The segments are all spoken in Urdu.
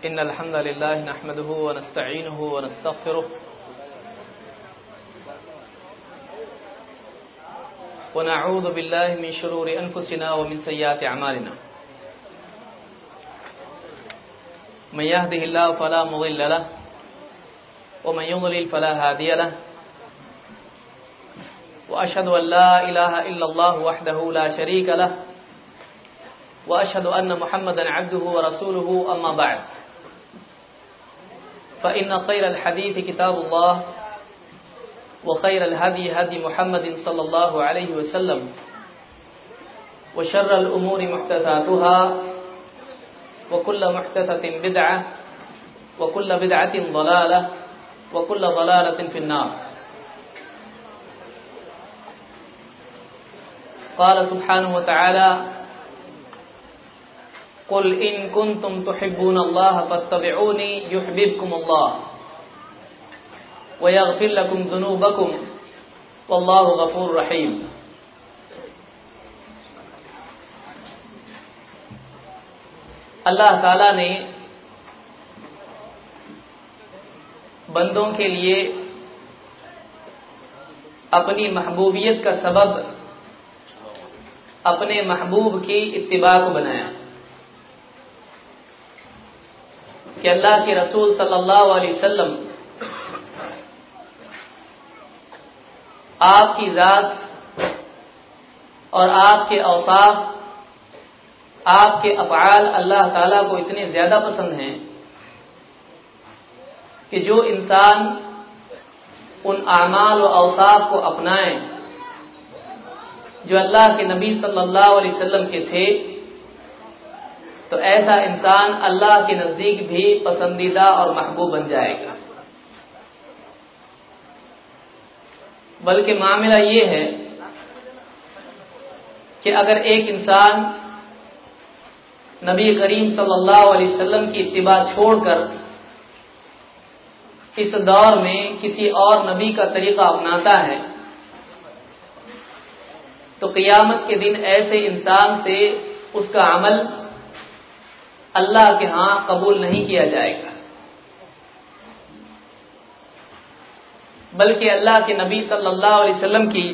إن الحمد لله نحمده ونستعينه ونستغفره ونعوذ بالله من شرور أنفسنا ومن سيئات أعمالنا من يهده الله فلا مضل له ومن يضلل فلا هادي له وأشهد أن لا إله إلا الله وحده لا شريك له وأشهد أن محمدا عبده ورسوله أما بعد فإن خير الحديث كتاب الله وخير الهدي هدي محمد صلى الله عليه وسلم وشر الأمور محدثاتها وكل محدثة بدعة وكل بدعة ضلالة وكل ضلالة في النار. قال سبحانه وتعالى قل إن كنتم تحبون الله فاتبعوني يحببكم الله ويغفر لكم ذنوبكم والله غفور رحيم. اللہ تعالی نے بندوں کے لیے اپنی محبوبیت کا سبب اپنے محبوب کی اتباع کو بنایا کہ اللہ کے رسول صلی اللہ علیہ وسلم آپ کی ذات اور آپ کے اوصاف آپ کے افعال اللہ تعالیٰ کو اتنے زیادہ پسند ہیں کہ جو انسان ان اعمال و اوصاف کو اپنائیں جو اللہ کے نبی صلی اللہ علیہ وسلم کے تھے تو ایسا انسان اللہ کے نزدیک بھی پسندیدہ اور محبوب بن جائے گا. بلکہ معاملہ یہ ہے کہ اگر ایک انسان نبی کریم صلی اللہ علیہ وسلم کی اتباع چھوڑ کر اس دور میں کسی اور نبی کا طریقہ اپناتا ہے تو قیامت کے دن ایسے انسان سے اس کا عمل اللہ کے ہاں قبول نہیں کیا جائے گا. بلکہ اللہ کے نبی صلی اللہ علیہ وسلم کی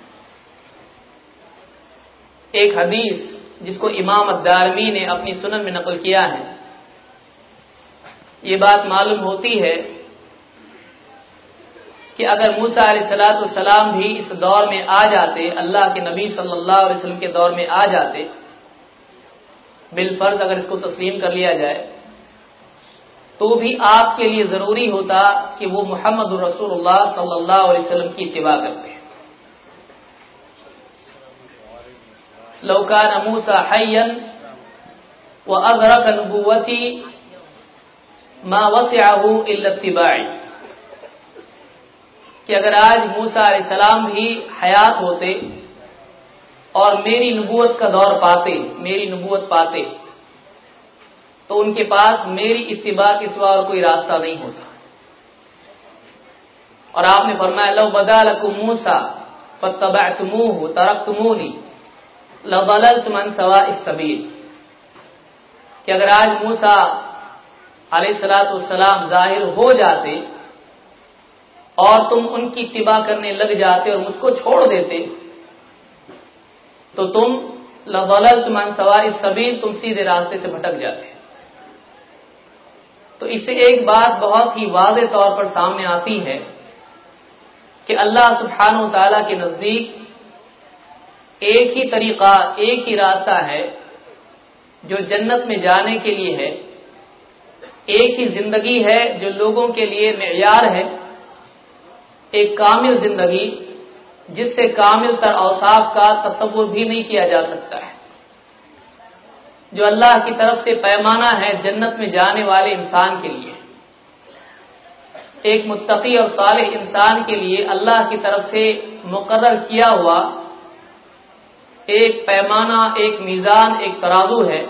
ایک حدیث جس کو امام الدارمی نے اپنی سنن میں نقل کیا ہے، یہ بات معلوم ہوتی ہے کہ اگر موسیٰ علیہ السلام بھی اس دور میں آ جاتے، اللہ کے نبی صلی اللہ علیہ وسلم کے دور میں آ جاتے، بالفرض اگر اس کو تسلیم کر لیا جائے تو بھی آپ کے لیے ضروری ہوتا کہ وہ محمد رسول اللہ صلی اللہ علیہ وسلم کی اتباع کرتے ہیں. لو کان موسیٰ حیا وادرک نبوتی ما وسعہ الا اتباعی، کہ اگر آج موسیٰ علیہ السلام بھی حیات ہوتے اور میری نبوت کا دور پاتے، میری نبوت پاتے، تو ان کے پاس میری اتباع کے سوا اور کوئی راستہ نہیں ہوتا. اور آپ نے فرمایا لو بدا لکم موسیٰ فاتبعتموہ ترکتمونی لضللتم عن سواء السبیل، کہ اگر آج موسیٰ علیہ السلام ظاہر ہو جاتے اور تم ان کی اتباع کرنے لگ جاتے اور مجھ کو چھوڑ دیتے تو تم لضللتم عن سواء السبیل، تم سیدھے راستے سے بھٹک جاتے. تو اس سے ایک بات بہت ہی واضح طور پر سامنے آتی ہے کہ اللہ سبحانہ و تعالیٰ کے نزدیک ایک ہی طریقہ، ایک ہی راستہ ہے جو جنت میں جانے کے لیے ہے، ایک ہی زندگی ہے جو لوگوں کے لیے معیار ہے، ایک کامل زندگی جس سے کامل تر اوصاف کا تصور بھی نہیں کیا جا سکتا ہے، جو اللہ کی طرف سے پیمانہ ہے جنت میں جانے والے انسان کے لیے. ایک متقی اور صالح انسان کے لیے اللہ کی طرف سے مقرر کیا ہوا ایک پیمانہ، ایک میزان، ایک ترازو ہے.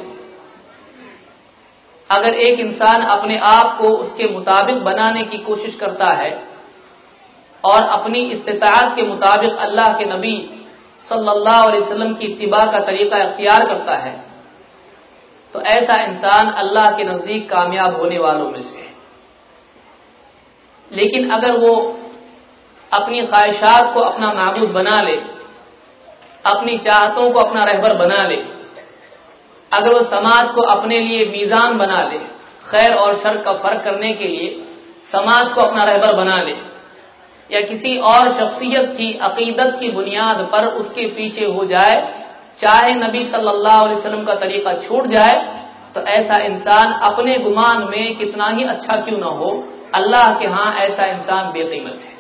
اگر ایک انسان اپنے آپ کو اس کے مطابق بنانے کی کوشش کرتا ہے اور اپنی استطاعت کے مطابق اللہ کے نبی صلی اللہ علیہ وسلم کی اتباع کا طریقہ اختیار کرتا ہے تو ایسا انسان اللہ کے نزدیک کامیاب ہونے والوں میں سے ہے۔ لیکن اگر وہ اپنی خواہشات کو اپنا معبود بنا لے، اپنی چاہتوں کو اپنا رہبر بنا لے، اگر وہ سماج کو اپنے لیے میزان بنا لے، خیر اور شر کا فرق کرنے کے لیے سماج کو اپنا رہبر بنا لے، یا کسی اور شخصیت کی عقیدت کی بنیاد پر اس کے پیچھے ہو جائے، چاہے نبی صلی اللہ علیہ وسلم کا طریقہ چھوٹ جائے، تو ایسا انسان اپنے گمان میں کتنا ہی اچھا کیوں نہ ہو، اللہ کے ہاں ایسا انسان بے قیمت ہے۔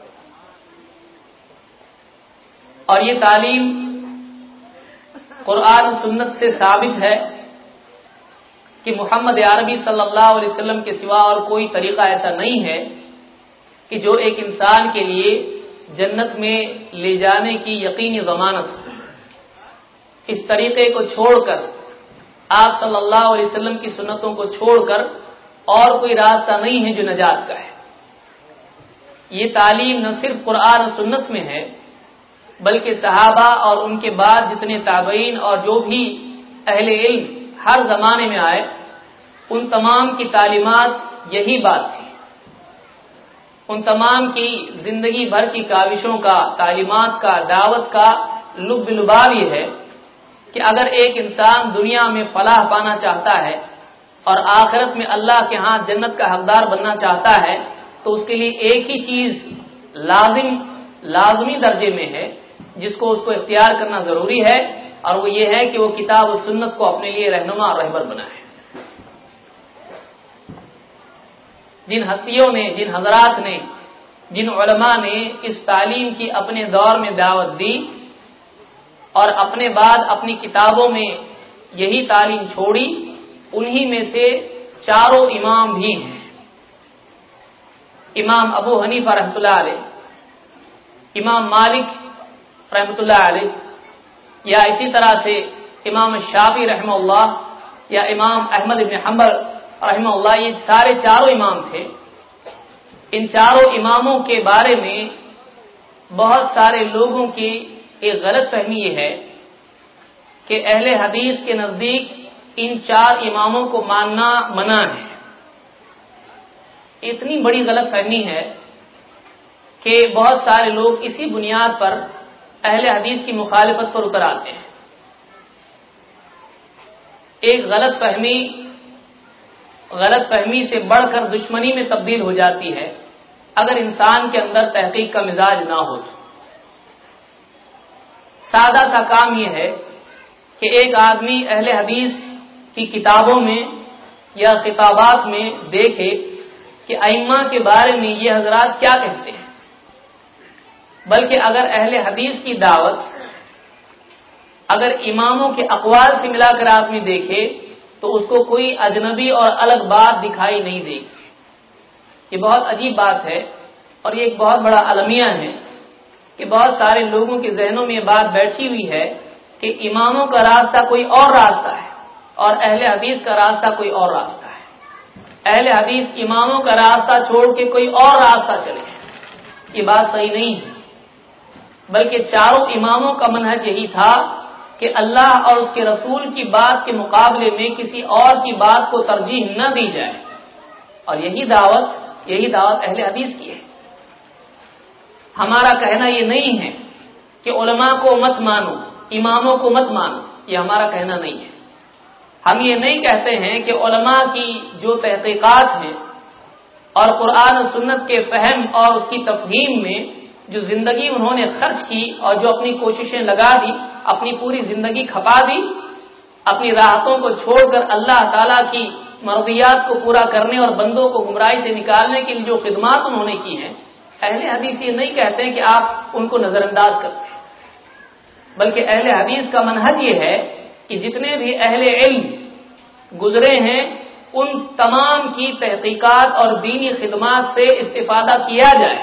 اور یہ تعلیم قرآن و سنت سے ثابت ہے کہ محمد عربی صلی اللہ علیہ وسلم کے سوا اور کوئی طریقہ ایسا نہیں ہے کہ جو ایک انسان کے لیے جنت میں لے جانے کی یقینی ضمانت ہو۔ اس طریقے کو چھوڑ کر، آپ صلی اللہ علیہ وسلم کی سنتوں کو چھوڑ کر اور کوئی راستہ نہیں ہے جو نجات کا ہے۔ یہ تعلیم نہ صرف قرآن و سنت میں ہے، بلکہ صحابہ اور ان کے بعد جتنے تابعین اور جو بھی اہل علم ہر زمانے میں آئے، ان تمام کی تعلیمات یہی بات تھی۔ ان تمام کی زندگی بھر کی کاوشوں کا، تعلیمات کا، دعوت کا لب لباب یہ ہے کہ اگر ایک انسان دنیا میں فلاح پانا چاہتا ہے اور آخرت میں اللہ کے ہاں جنت کا حقدار بننا چاہتا ہے، تو اس کے لیے ایک ہی چیز لازمی درجے میں ہے جس کو اس کو اختیار کرنا ضروری ہے، اور وہ یہ ہے کہ وہ کتاب و سنت کو اپنے لیے رہنما اور رہبر بنائے۔ جن ہستیوں نے، جن حضرات نے، جن علماء نے اس تعلیم کی اپنے دور میں دعوت دی اور اپنے بعد اپنی کتابوں میں یہی تعلیم چھوڑی، انہی میں سے چاروں امام بھی ہیں۔ امام ابو حنیفہ رحمۃ اللہ علیہ، امام مالک رحمۃ اللہ علیہ، یا اسی طرح سے امام شافعی رحمہ اللہ، یا امام احمد بن حنبل رحمہ اللہ، یہ سارے چاروں امام تھے۔ ان چاروں اماموں کے بارے میں بہت سارے لوگوں کی ایک غلط فہمی یہ ہے کہ اہل حدیث کے نزدیک ان چار اماموں کو ماننا منع ہے۔ اتنی بڑی غلط فہمی ہے کہ بہت سارے لوگ اسی بنیاد پر اہل حدیث کی مخالفت پر اتر آتے ہیں۔ ایک غلط فہمی سے بڑھ کر دشمنی میں تبدیل ہو جاتی ہے اگر انسان کے اندر تحقیق کا مزاج نہ ہو تو۔ سادہ سا کام یہ ہے کہ ایک آدمی اہل حدیث کی کتابوں میں یا خطابات میں دیکھے کہ ائمہ کے بارے میں یہ حضرات کیا کہتے ہیں، بلکہ اگر اہل حدیث کی دعوت اگر اماموں کے اقوال سے ملا کر آدمی دیکھے تو اس کو کوئی اجنبی اور الگ بات دکھائی نہیں دے گی۔ یہ بہت عجیب بات ہے، اور یہ ایک بہت بڑا المیہ ہے کہ بہت سارے لوگوں کے ذہنوں میں یہ بات بیٹھی ہوئی ہے کہ اماموں کا راستہ کوئی اور راستہ ہے اور اہل حدیث کا راستہ کوئی اور راستہ ہے۔ اہل حدیث اماموں کا راستہ چھوڑ کے کوئی اور راستہ چلے، یہ بات صحیح نہیں ہے، بلکہ چاروں اماموں کا منہج یہی تھا کہ اللہ اور اس کے رسول کی بات کے مقابلے میں کسی اور کی بات کو ترجیح نہ دی جائے، اور یہی دعوت اہل حدیث کی ہے۔ ہمارا کہنا یہ نہیں ہے کہ علماء کو مت مانو، اماموں کو مت مانو، یہ ہمارا کہنا نہیں ہے۔ ہم یہ نہیں کہتے ہیں کہ علماء کی جو تحقیقات ہیں اور قرآن و سنت کے فہم اور اس کی تفہیم میں جو زندگی انہوں نے خرچ کی اور جو اپنی کوششیں لگا دی، اپنی پوری زندگی کھپا دی، اپنی راحتوں کو چھوڑ کر اللہ تعالیٰ کی مرضیات کو پورا کرنے اور بندوں کو گمراہی سے نکالنے کے لیے جو خدمات انہوں نے کی ہیں، اہل حدیث یہ نہیں کہتے ہیں کہ آپ ان کو نظر انداز کرتے ہیں، بلکہ اہل حدیث کا منہج یہ ہے کہ جتنے بھی اہل علم گزرے ہیں ان تمام کی تحقیقات اور دینی خدمات سے استفادہ کیا جائے،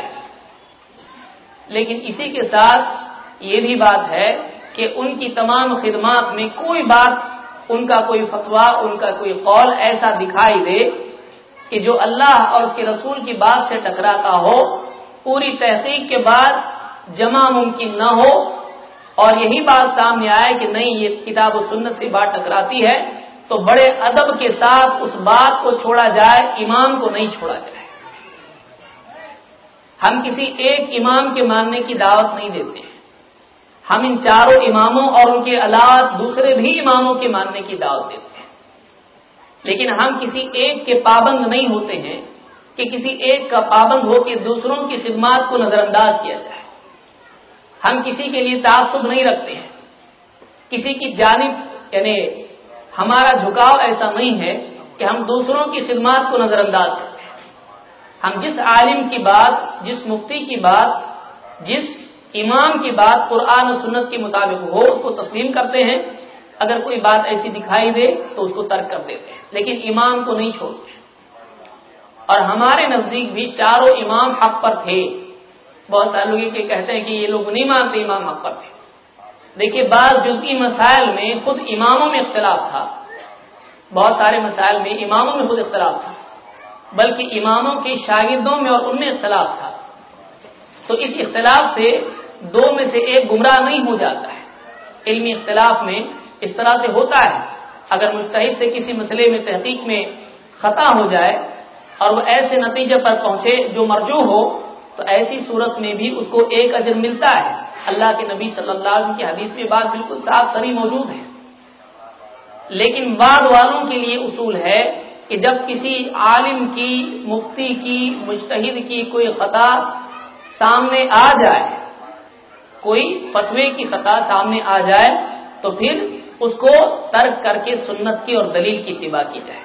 لیکن اسی کے ساتھ یہ بھی بات ہے کہ ان کی تمام خدمات میں کوئی بات، ان کا کوئی فتویٰ، ان کا کوئی قول ایسا دکھائی دے کہ جو اللہ اور اس کے رسول کی بات سے ٹکراتا ہو، پوری تحقیق کے بعد جمع ممکن نہ ہو اور یہی بات سامنے آئے کہ نہیں یہ کتاب و سنت سے بات ٹکراتی ہے، تو بڑے ادب کے ساتھ اس بات کو چھوڑا جائے، امام کو نہیں چھوڑا جائے۔ ہم کسی ایک امام کے ماننے کی دعوت نہیں دیتے ہیں، ہم ان چاروں اماموں اور ان کے علاوہ دوسرے بھی اماموں کے ماننے کی دعوت دیتے ہیں، لیکن ہم کسی ایک کے پابند نہیں ہوتے ہیں کہ کسی ایک کا پابند ہو کے دوسروں کی خدمات کو نظر انداز کیا جائے۔ ہم کسی کے لیے تعصب نہیں رکھتے ہیں، کسی کی جانب یعنی ہمارا جھکاؤ ایسا نہیں ہے کہ ہم دوسروں کی خدمات کو نظر انداز کرتے ہیں۔ ہم جس عالم کی بات، جس مفتی کی بات، جس امام کی بات قرآن و سنت کے مطابق ہو اس کو تسلیم کرتے ہیں، اگر کوئی بات ایسی دکھائی دے تو اس کو ترک کر دیتے ہیں، لیکن امام کو نہیں چھوڑتے۔ اور ہمارے نزدیک بھی چاروں امام حق پر تھے۔ بہت سارے لوگ یہ کہتے ہیں کہ یہ لوگ نہیں مانتے امام حق پر تھے۔ دیکھیے بعض جزئی مسائل میں خود اماموں میں اختلاف تھا، بہت سارے مسائل میں اماموں میں خود اختلاف تھا، بلکہ اماموں کے شاگردوں میں اور ان میں اختلاف تھا۔ تو اس اختلاف سے دو میں سے ایک گمراہ نہیں ہو جاتا ہے۔ علمی اختلاف میں اس طرح سے ہوتا ہے، اگر مجتہد سے کسی مسئلے میں تحقیق میں خطا ہو جائے اور وہ ایسے نتیجے پر پہنچے جو مرجوح ہو، تو ایسی صورت میں بھی اس کو ایک اجر ملتا ہے۔ اللہ کے نبی صلی اللہ علیہ وسلم کی حدیث میں بات بالکل صاف صریح موجود ہے۔ لیکن بعد والوں کے لیے اصول ہے کہ جب کسی عالم کی، مفتی کی، مجتہد کی کوئی خطا سامنے آ جائے، کوئی فتوے کی خطا سامنے آ جائے، تو پھر اس کو ترک کر کے سنت کی اور دلیل کی اتباع کی جائے۔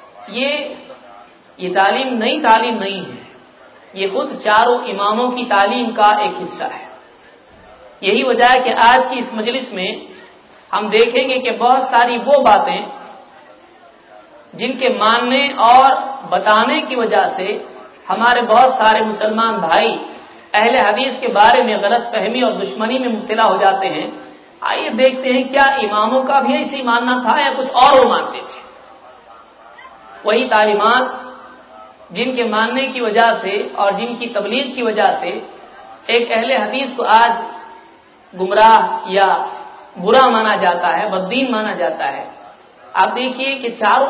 یہ تعلیم نہیں ہے، یہ خود چاروں اماموں کی تعلیم کا ایک حصہ ہے۔ یہی وجہ ہے کہ آج کی اس مجلس میں ہم دیکھیں گے کہ بہت ساری وہ باتیں جن کے ماننے اور بتانے کی وجہ سے ہمارے بہت سارے مسلمان بھائی اہل حدیث کے بارے میں غلط فہمی اور دشمنی میں مبتلا ہو جاتے ہیں۔ آئیے دیکھتے ہیں کیا اماموں کا بھی ایسے ماننا تھا یا کچھ اور وہ مانتے تھے۔ وہی تعلیمات جن کے ماننے کی وجہ سے اور جن کی تبلیغ کی وجہ سے ایک اہل حدیث کو آج گمراہ یا برا مانا جاتا ہے، بددین مانا جاتا ہے۔ آپ دیکھیے کہ چاروں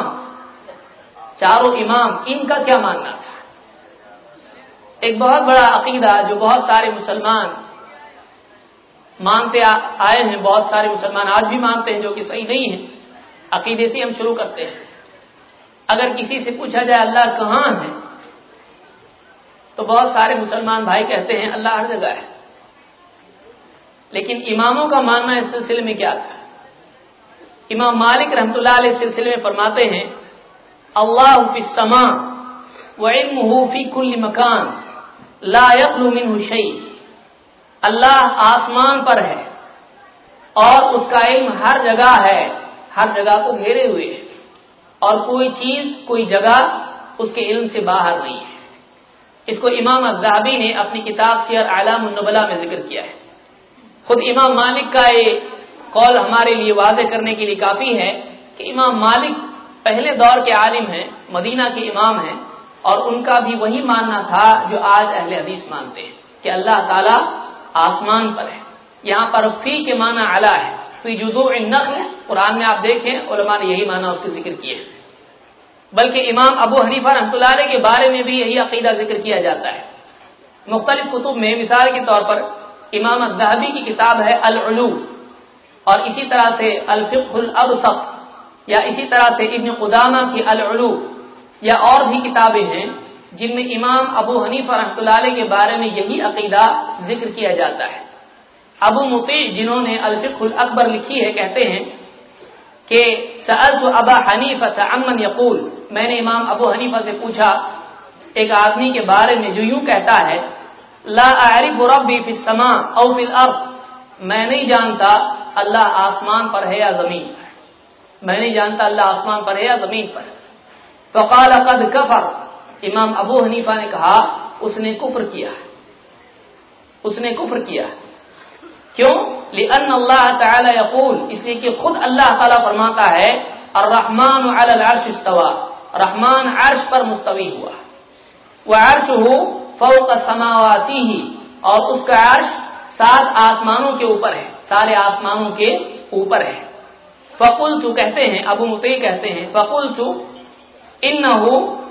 امام ان کا کیا ماننا تھا۔ ایک بہت بڑا عقیدہ جو بہت سارے مسلمان مانتے آئے ہیں، بہت سارے مسلمان آج بھی مانتے ہیں، جو کہ صحیح نہیں ہے۔ عقیدے سے ہم شروع کرتے ہیں۔ اگر کسی سے پوچھا جائے اللہ کہاں ہے، تو بہت سارے مسلمان بھائی کہتے ہیں اللہ ہر جگہ ہے۔ لیکن اماموں کا ماننا اس سلسلے میں کیا تھا؟ امام مالک رحمۃ اللہ علیہ اس سلسلے میں فرماتے ہیں اللہ فی السماء وعلمہ فی کل مکان لا یخلو منہ شیء۔ اللہ آسمان پر ہے اور اس کا علم ہر جگہ ہے، ہر جگہ کو گھیرے ہوئے ہے، اور کوئی چیز، کوئی جگہ اس کے علم سے باہر نہیں ہے۔ اس کو امام الذہبی نے اپنی کتاب سیر اعلام النبلاء میں ذکر کیا ہے۔ خود امام مالک کا یہ قول ہمارے لیے واضح کرنے کے لیے کافی ہے کہ امام مالک پہلے دور کے عالم ہیں، مدینہ کے امام ہیں، اور ان کا بھی وہی ماننا تھا جو آج اہل حدیث مانتے ہیں کہ اللہ تعالی آسمان پر ہے۔ یہاں پر فی کے معنی علی ہے، فی جذوع النخل، قرآن میں آپ دیکھیں علماء نے یہی معنی اس کے ذکر کیے ہیں۔ بلکہ امام ابو حنیفہ رحمۃ اللہ علیہ کے بارے میں بھی یہی عقیدہ ذکر کیا جاتا ہے مختلف کتب میں۔ مثال کے طور پر امام الذہبی کی کتاب ہے العلو، اور اسی طرح سے الفقہ الابسط، یا اسی طرح سے ابن قدامہ کی العلو، یا اور بھی کتابیں ہیں جن میں امام ابو حنیفہ رحمۃ اللہ علیہ کے بارے میں یہی عقیدہ ذکر کیا جاتا ہے۔ ابو مطیع جنہوں نے الفقہ الاکبر لکھی ہے کہتے ہیں کہ سألت ابا حنیفہ عمن یقول، میں نے امام ابو حنیفہ سے پوچھا ایک آدمی کے بارے میں جو یوں کہتا ہے لا اعرف ربی فی السماء او فی الارض، میں نہیں جانتا اللہ آسمان پر ہے یا زمین پر، میں نہیں جانتا اللہ آسمان پر ہے یا زمین پر۔ فقال قد کفر، امام ابو حنیفہ نے کہا اس نے کفر کیا، اس نے کفر کیا۔ کیوں؟ لأن اللہ تعالی یقول، اس لیے کہ خود اللہ تعالی فرماتا ہے الرحمن علی العرش استوى، رحمان عرش پر مستوی ہوا، وعرشہ فوق سماواتہ، اور اس کا عرش 7 آسمانوں کے اوپر ہے، سارے آسمانوں کے اوپر ہے۔ فقلت کہتے ہیں ابو مطیع کہتے ہیں فقلت انه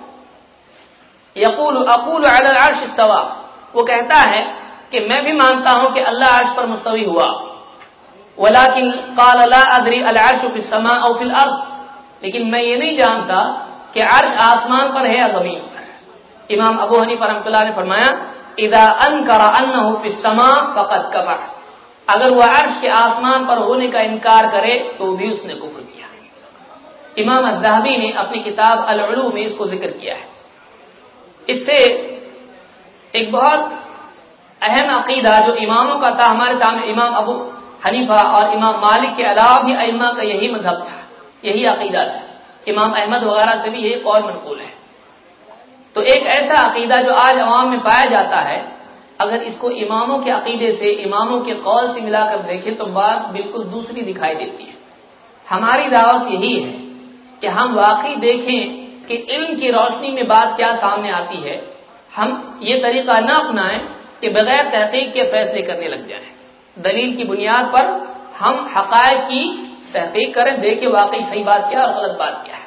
یقول اقول علی العرش استوى، وہ کہتا ہے کہ میں بھی مانتا ہوں کہ اللہ عرش پر مستوی ہوا، ولكن قال لا ادري العرش في السماء او في الارض، لیکن میں یہ نہیں جانتا کہ عرش آسمان پر ہے یا زمین پر۔ امام ابو حنیفہ رحمۃ اللہ نے فرمایا اذا انکر انه في السماء فقد كفر، اگر وہ عرش کے آسمان پر ہونے کا انکار کرے تو بھی اس نے کفر کیا۔ امام الذہبی نے اپنی کتاب العلوم میں اس کو ذکر کیا ہے۔ اس سے ایک بہت اہم عقیدہ جو اماموں کا تھا، ہمارے سامنے امام ابو حنیفہ اور امام مالک کے علاوہ بھی ائمہ کا یہی مذہب تھا، یہی عقیدہ تھا، امام احمد وغیرہ سے بھی یہی قول منقول ہے۔ تو ایک ایسا عقیدہ جو آج عوام میں پایا جاتا ہے، اگر اس کو اماموں کے عقیدے سے، اماموں کے قول سے ملا کر دیکھیں تو بات بالکل دوسری دکھائی دیتی ہے۔ ہماری دعوت یہی ہے کہ ہم واقعی دیکھیں کہ علم کی روشنی میں بات کیا سامنے آتی ہے، ہم یہ طریقہ نہ اپنائیں کہ بغیر تحقیق کے فیصلے کرنے لگ جائیں۔ دلیل کی بنیاد پر ہم حقائق کی تحقیق کریں، دیکھیں واقعی صحیح بات کیا اور غلط بات کیا ہے۔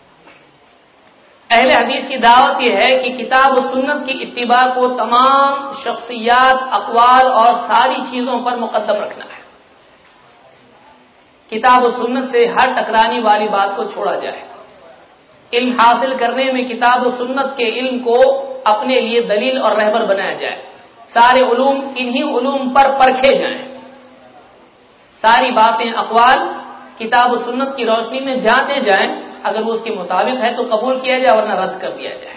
اہل حدیث کی دعوت یہ ہے کہ کتاب و سنت کی اتباع کو تمام شخصیات، اقوال اور ساری چیزوں پر مقدم رکھنا ہے۔ کتاب و سنت سے ہر ٹکرانے والی بات کو چھوڑا جائے۔ علم حاصل کرنے میں کتاب و سنت کے علم کو اپنے لیے دلیل اور رہبر بنایا جائے۔ سارے علوم انہی علوم پر پرکھے جائیں، ساری باتیں، اقوال کتاب و سنت کی روشنی میں جانچے جائیں، اگر وہ اس کے مطابق ہے تو قبول کیا جائے ورنہ رد کر دیا جائے۔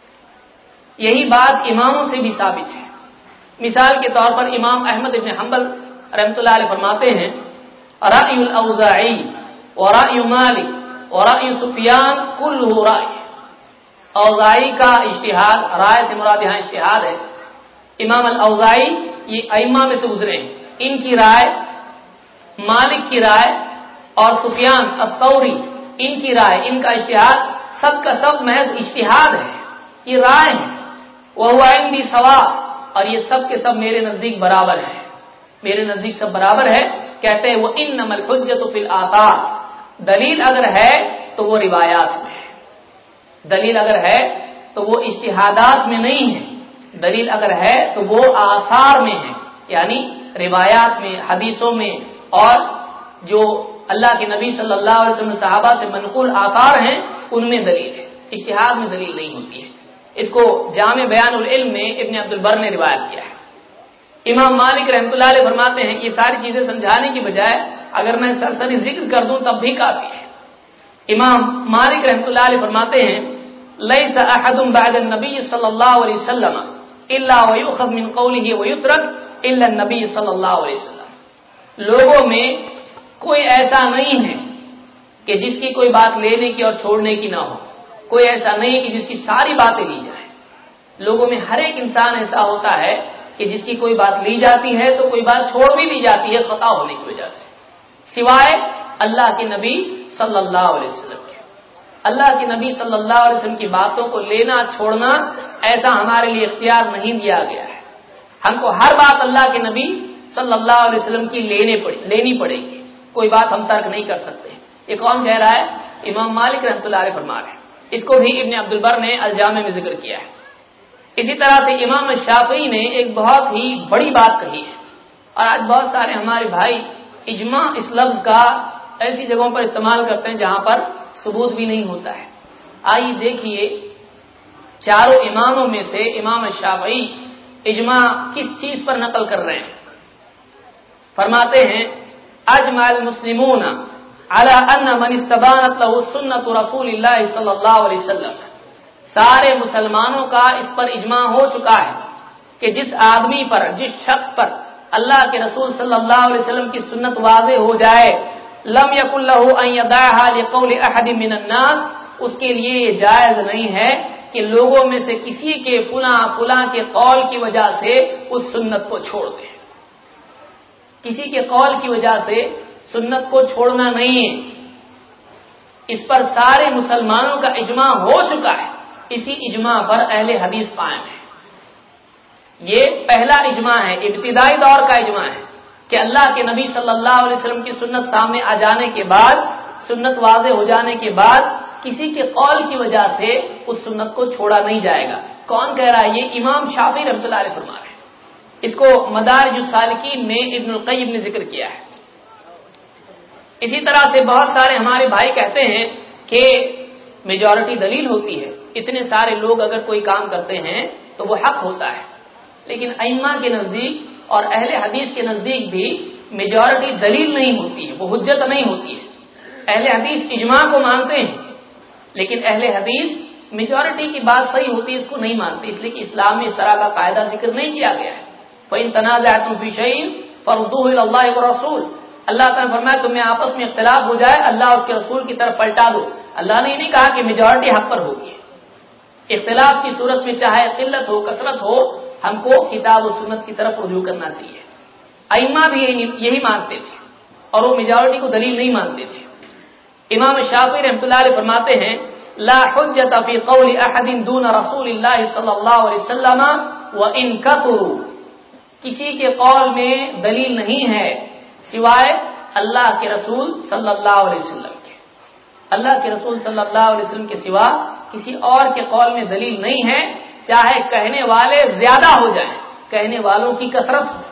یہی بات اماموں سے بھی ثابت ہے۔ مثال کے طور پر امام احمد بن حنبل رحمۃ اللہ علیہ فرماتے ہیں رأی الاوزاعی ورأی مالک ورأی سفیان کلہ رأی، اوزاعی کا اجتہاد، رائے سے مراد یہاں اجتہاد ہے، امام الاوزاعی یہ ائمہ میں سے گزرے ہیں، ان کی رائے، مالک کی رائے اور سفیان الثوری ان کی رائے، ان کا اجتہاد، سب کا سب محض اجتہاد ہے، یہ رائے ہے، وہو عندی سواء، اور یہ سب کے سب میرے نزدیک برابر ہے، میرے نزدیک سب برابر ہے۔ کہتے ہیں وہ انما الحجۃ فی الآثار، دلیل اگر ہے تو وہ روایات میں ہے، دلیل اگر ہے تو وہ اجتہادات میں نہیں ہے، دلیل اگر ہے تو وہ آثار میں ہے، یعنی روایات میں، حدیثوں میں، اور جو اللہ کے نبی صلی اللہ علیہ وسلم صحابہ سے منقول آثار ہیں ان میں دلیل ہے، اجتہاد میں دلیل نہیں ہوتی ہے۔ اس کو جامع بیان العلم میں ابن عبد البر نے روایت کیا ہے۔ امام مالک رحمۃ اللہ علیہ فرماتے ہیں یہ ساری چیزیں سمجھانے کی بجائے اگر میں سرسری ذکر کر دوں تب بھی کافی ہے۔ امام مالک رحمۃ اللہ علیہ فرماتے ہیں لیس احد بعد النبی صلی اللہ علیہ وسلم الا ويؤخذ من قوله ويترك الا النبي صلی اللہ علیہ وسلم، لوگوں میں کوئی ایسا نہیں ہے کہ جس کی کوئی بات لینے کی اور چھوڑنے کی نہ ہو، کوئی ایسا نہیں کہ جس کی ساری باتیں لی جائیں۔ لوگوں میں ہر ایک انسان ایسا ہوتا ہے کہ جس کی کوئی بات لی جاتی ہے تو کوئی بات چھوڑ بھی لی جاتی ہے خطا ہونے کی وجہ سے، سوائے اللہ کے نبی صلی اللہ علیہ وسلم کے۔ اللہ کے نبی صلی اللہ علیہ وسلم کی باتوں کو لینا چھوڑنا ایسا ہمارے لیے اختیار نہیں دیا گیا ہے، ہم کو ہر بات اللہ کے نبی صلی اللہ علیہ وسلم کی لینی پڑے گی، کوئی بات ہم ترک نہیں کر سکتے۔ یہ کون کہہ رہا ہے؟ امام مالک رحمۃ اللہ علیہ فرما رہے ہیں، اس کو بھی ابن عبد البر نے الجامع میں ذکر کیا ہے۔ اسی طرح سے امام شافعی نے ایک بہت ہی بڑی بات کہی ہے، اور آج بہت سارے ہمارے بھائی اجماع اس لفظ کا ایسی جگہوں پر استعمال کرتے ہیں جہاں پر ثبوت بھی نہیں ہوتا ہے۔ آئیے دیکھیے چاروں اماموں میں سے امام شافعی اجماع کس چیز پر نقل کر رہے ہیں؟ فرماتے ہیں اجمع المسلمون على ان من استبانت له سنت رسول اللہ صلی اللہ علیہ وسلم، سارے مسلمانوں کا اس پر اجماع ہو چکا ہے کہ جس آدمی پر، جس شخص پر اللہ کے رسول صلی اللہ علیہ وسلم کی سنت واضح ہو جائے، لم یکن له ان يدعها لقول احد من الناس، اس کے لیے یہ جائز نہیں ہے کہ لوگوں میں سے کسی کے فلاں کے قول کی وجہ سے اس سنت کو چھوڑ دیں۔ کسی کے قول کی وجہ سے سنت کو چھوڑنا نہیں ہے، اس پر سارے مسلمانوں کا اجماع ہو چکا ہے، اسی اجماع پر اہل حدیث قائم ہے۔ یہ پہلا اجماع ہے، ابتدائی دور کا اجماع ہے کہ اللہ کے نبی صلی اللہ علیہ وسلم کی سنت سامنے آ جانے کے بعد، سنت واضح ہو جانے کے بعد کسی کے قول کی وجہ سے اس سنت کو چھوڑا نہیں جائے گا۔ کون کہہ رہا ہے؟ یہ امام شافعی رحمۃ اللہ علیہ فرما رہے ہیں۔ اس کو مدارج السالکین میں ابن القیم نے ذکر کیا ہے۔ اسی طرح سے بہت سارے ہمارے بھائی کہتے ہیں کہ میجورٹی دلیل ہوتی ہے، اتنے سارے لوگ اگر کوئی کام کرتے ہیں تو وہ حق ہوتا ہے، لیکن ائمہ کے نزدیک اور اہل حدیث کے نزدیک بھی میجورٹی دلیل نہیں ہوتی ہے، وہ حجت نہیں ہوتی ہے۔ اہل حدیث اجماع کو مانتے ہیں، لیکن اہل حدیث میجورٹی کی بات صحیح ہوتی ہے اس کو نہیں مانتے، اس لیے کہ اسلام میں اس طرح کا قاعدہ ذکر نہیں کیا گیا ہے۔ فَإِن تَنَازَعْتُمْ فِي شَيْءٍ فَرُدُّوهُ إِلَى اللَّهِ وَالرَّسُولِ، اللہ تعالیٰ نے فرمایا تم میں آپس میں اختلاف ہو جائے، اللہ اس کے رسول کی طرف پلٹا دو۔ اللہ نے یہ نہیں کہا کہ میجورٹی حق پر ہوگی، اختلاف کی صورت میں چاہے قلت ہو کثرت ہو، ہم کو کتاب و سنت کی طرف رجوع کرنا چاہیے۔ ائمہ بھی یہی مانتے تھے اور وہ میجورٹی کو دلیل نہیں مانتے تھے۔ امام شافعی رحمۃ اللہ علیہ فرماتے ہیں لا حجت فی قول احد دون رسول اللہ صلی اللہ علیہ وسلم وان کثروا، کسی کے قول میں دلیل نہیں ہے سوائے اللہ کے رسول صلی اللہ علیہ وسلم کے۔ اللہ کے رسول صلی اللہ علیہ وسلم کے سوا کسی اور کے قول میں دلیل نہیں ہے، چاہے کہنے والے زیادہ ہو جائیں، کہنے والوں کی کثرت ہو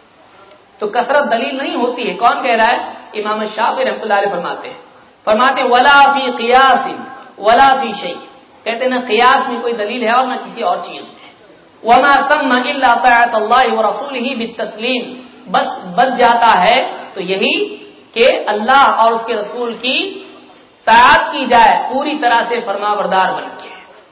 تو کثرت دلیل نہیں ہوتی ہے۔ کون کہہ رہا ہے؟ امام شافعی رحمۃ اللہ علیہ فرماتے ولا فی قیاس ولا فی شیء، کہتے ہیں نہ قیاس میں کوئی دلیل ہے اور نہ کسی اور چیز میں۔ وما تم الا طاعت اللہ ورسولہ بالتسلیم، بس بچ جاتا ہے تو یہی کہ اللہ اور اس کے رسول کی طاعت کی جائے پوری طرح سے فرما بردار بن کے،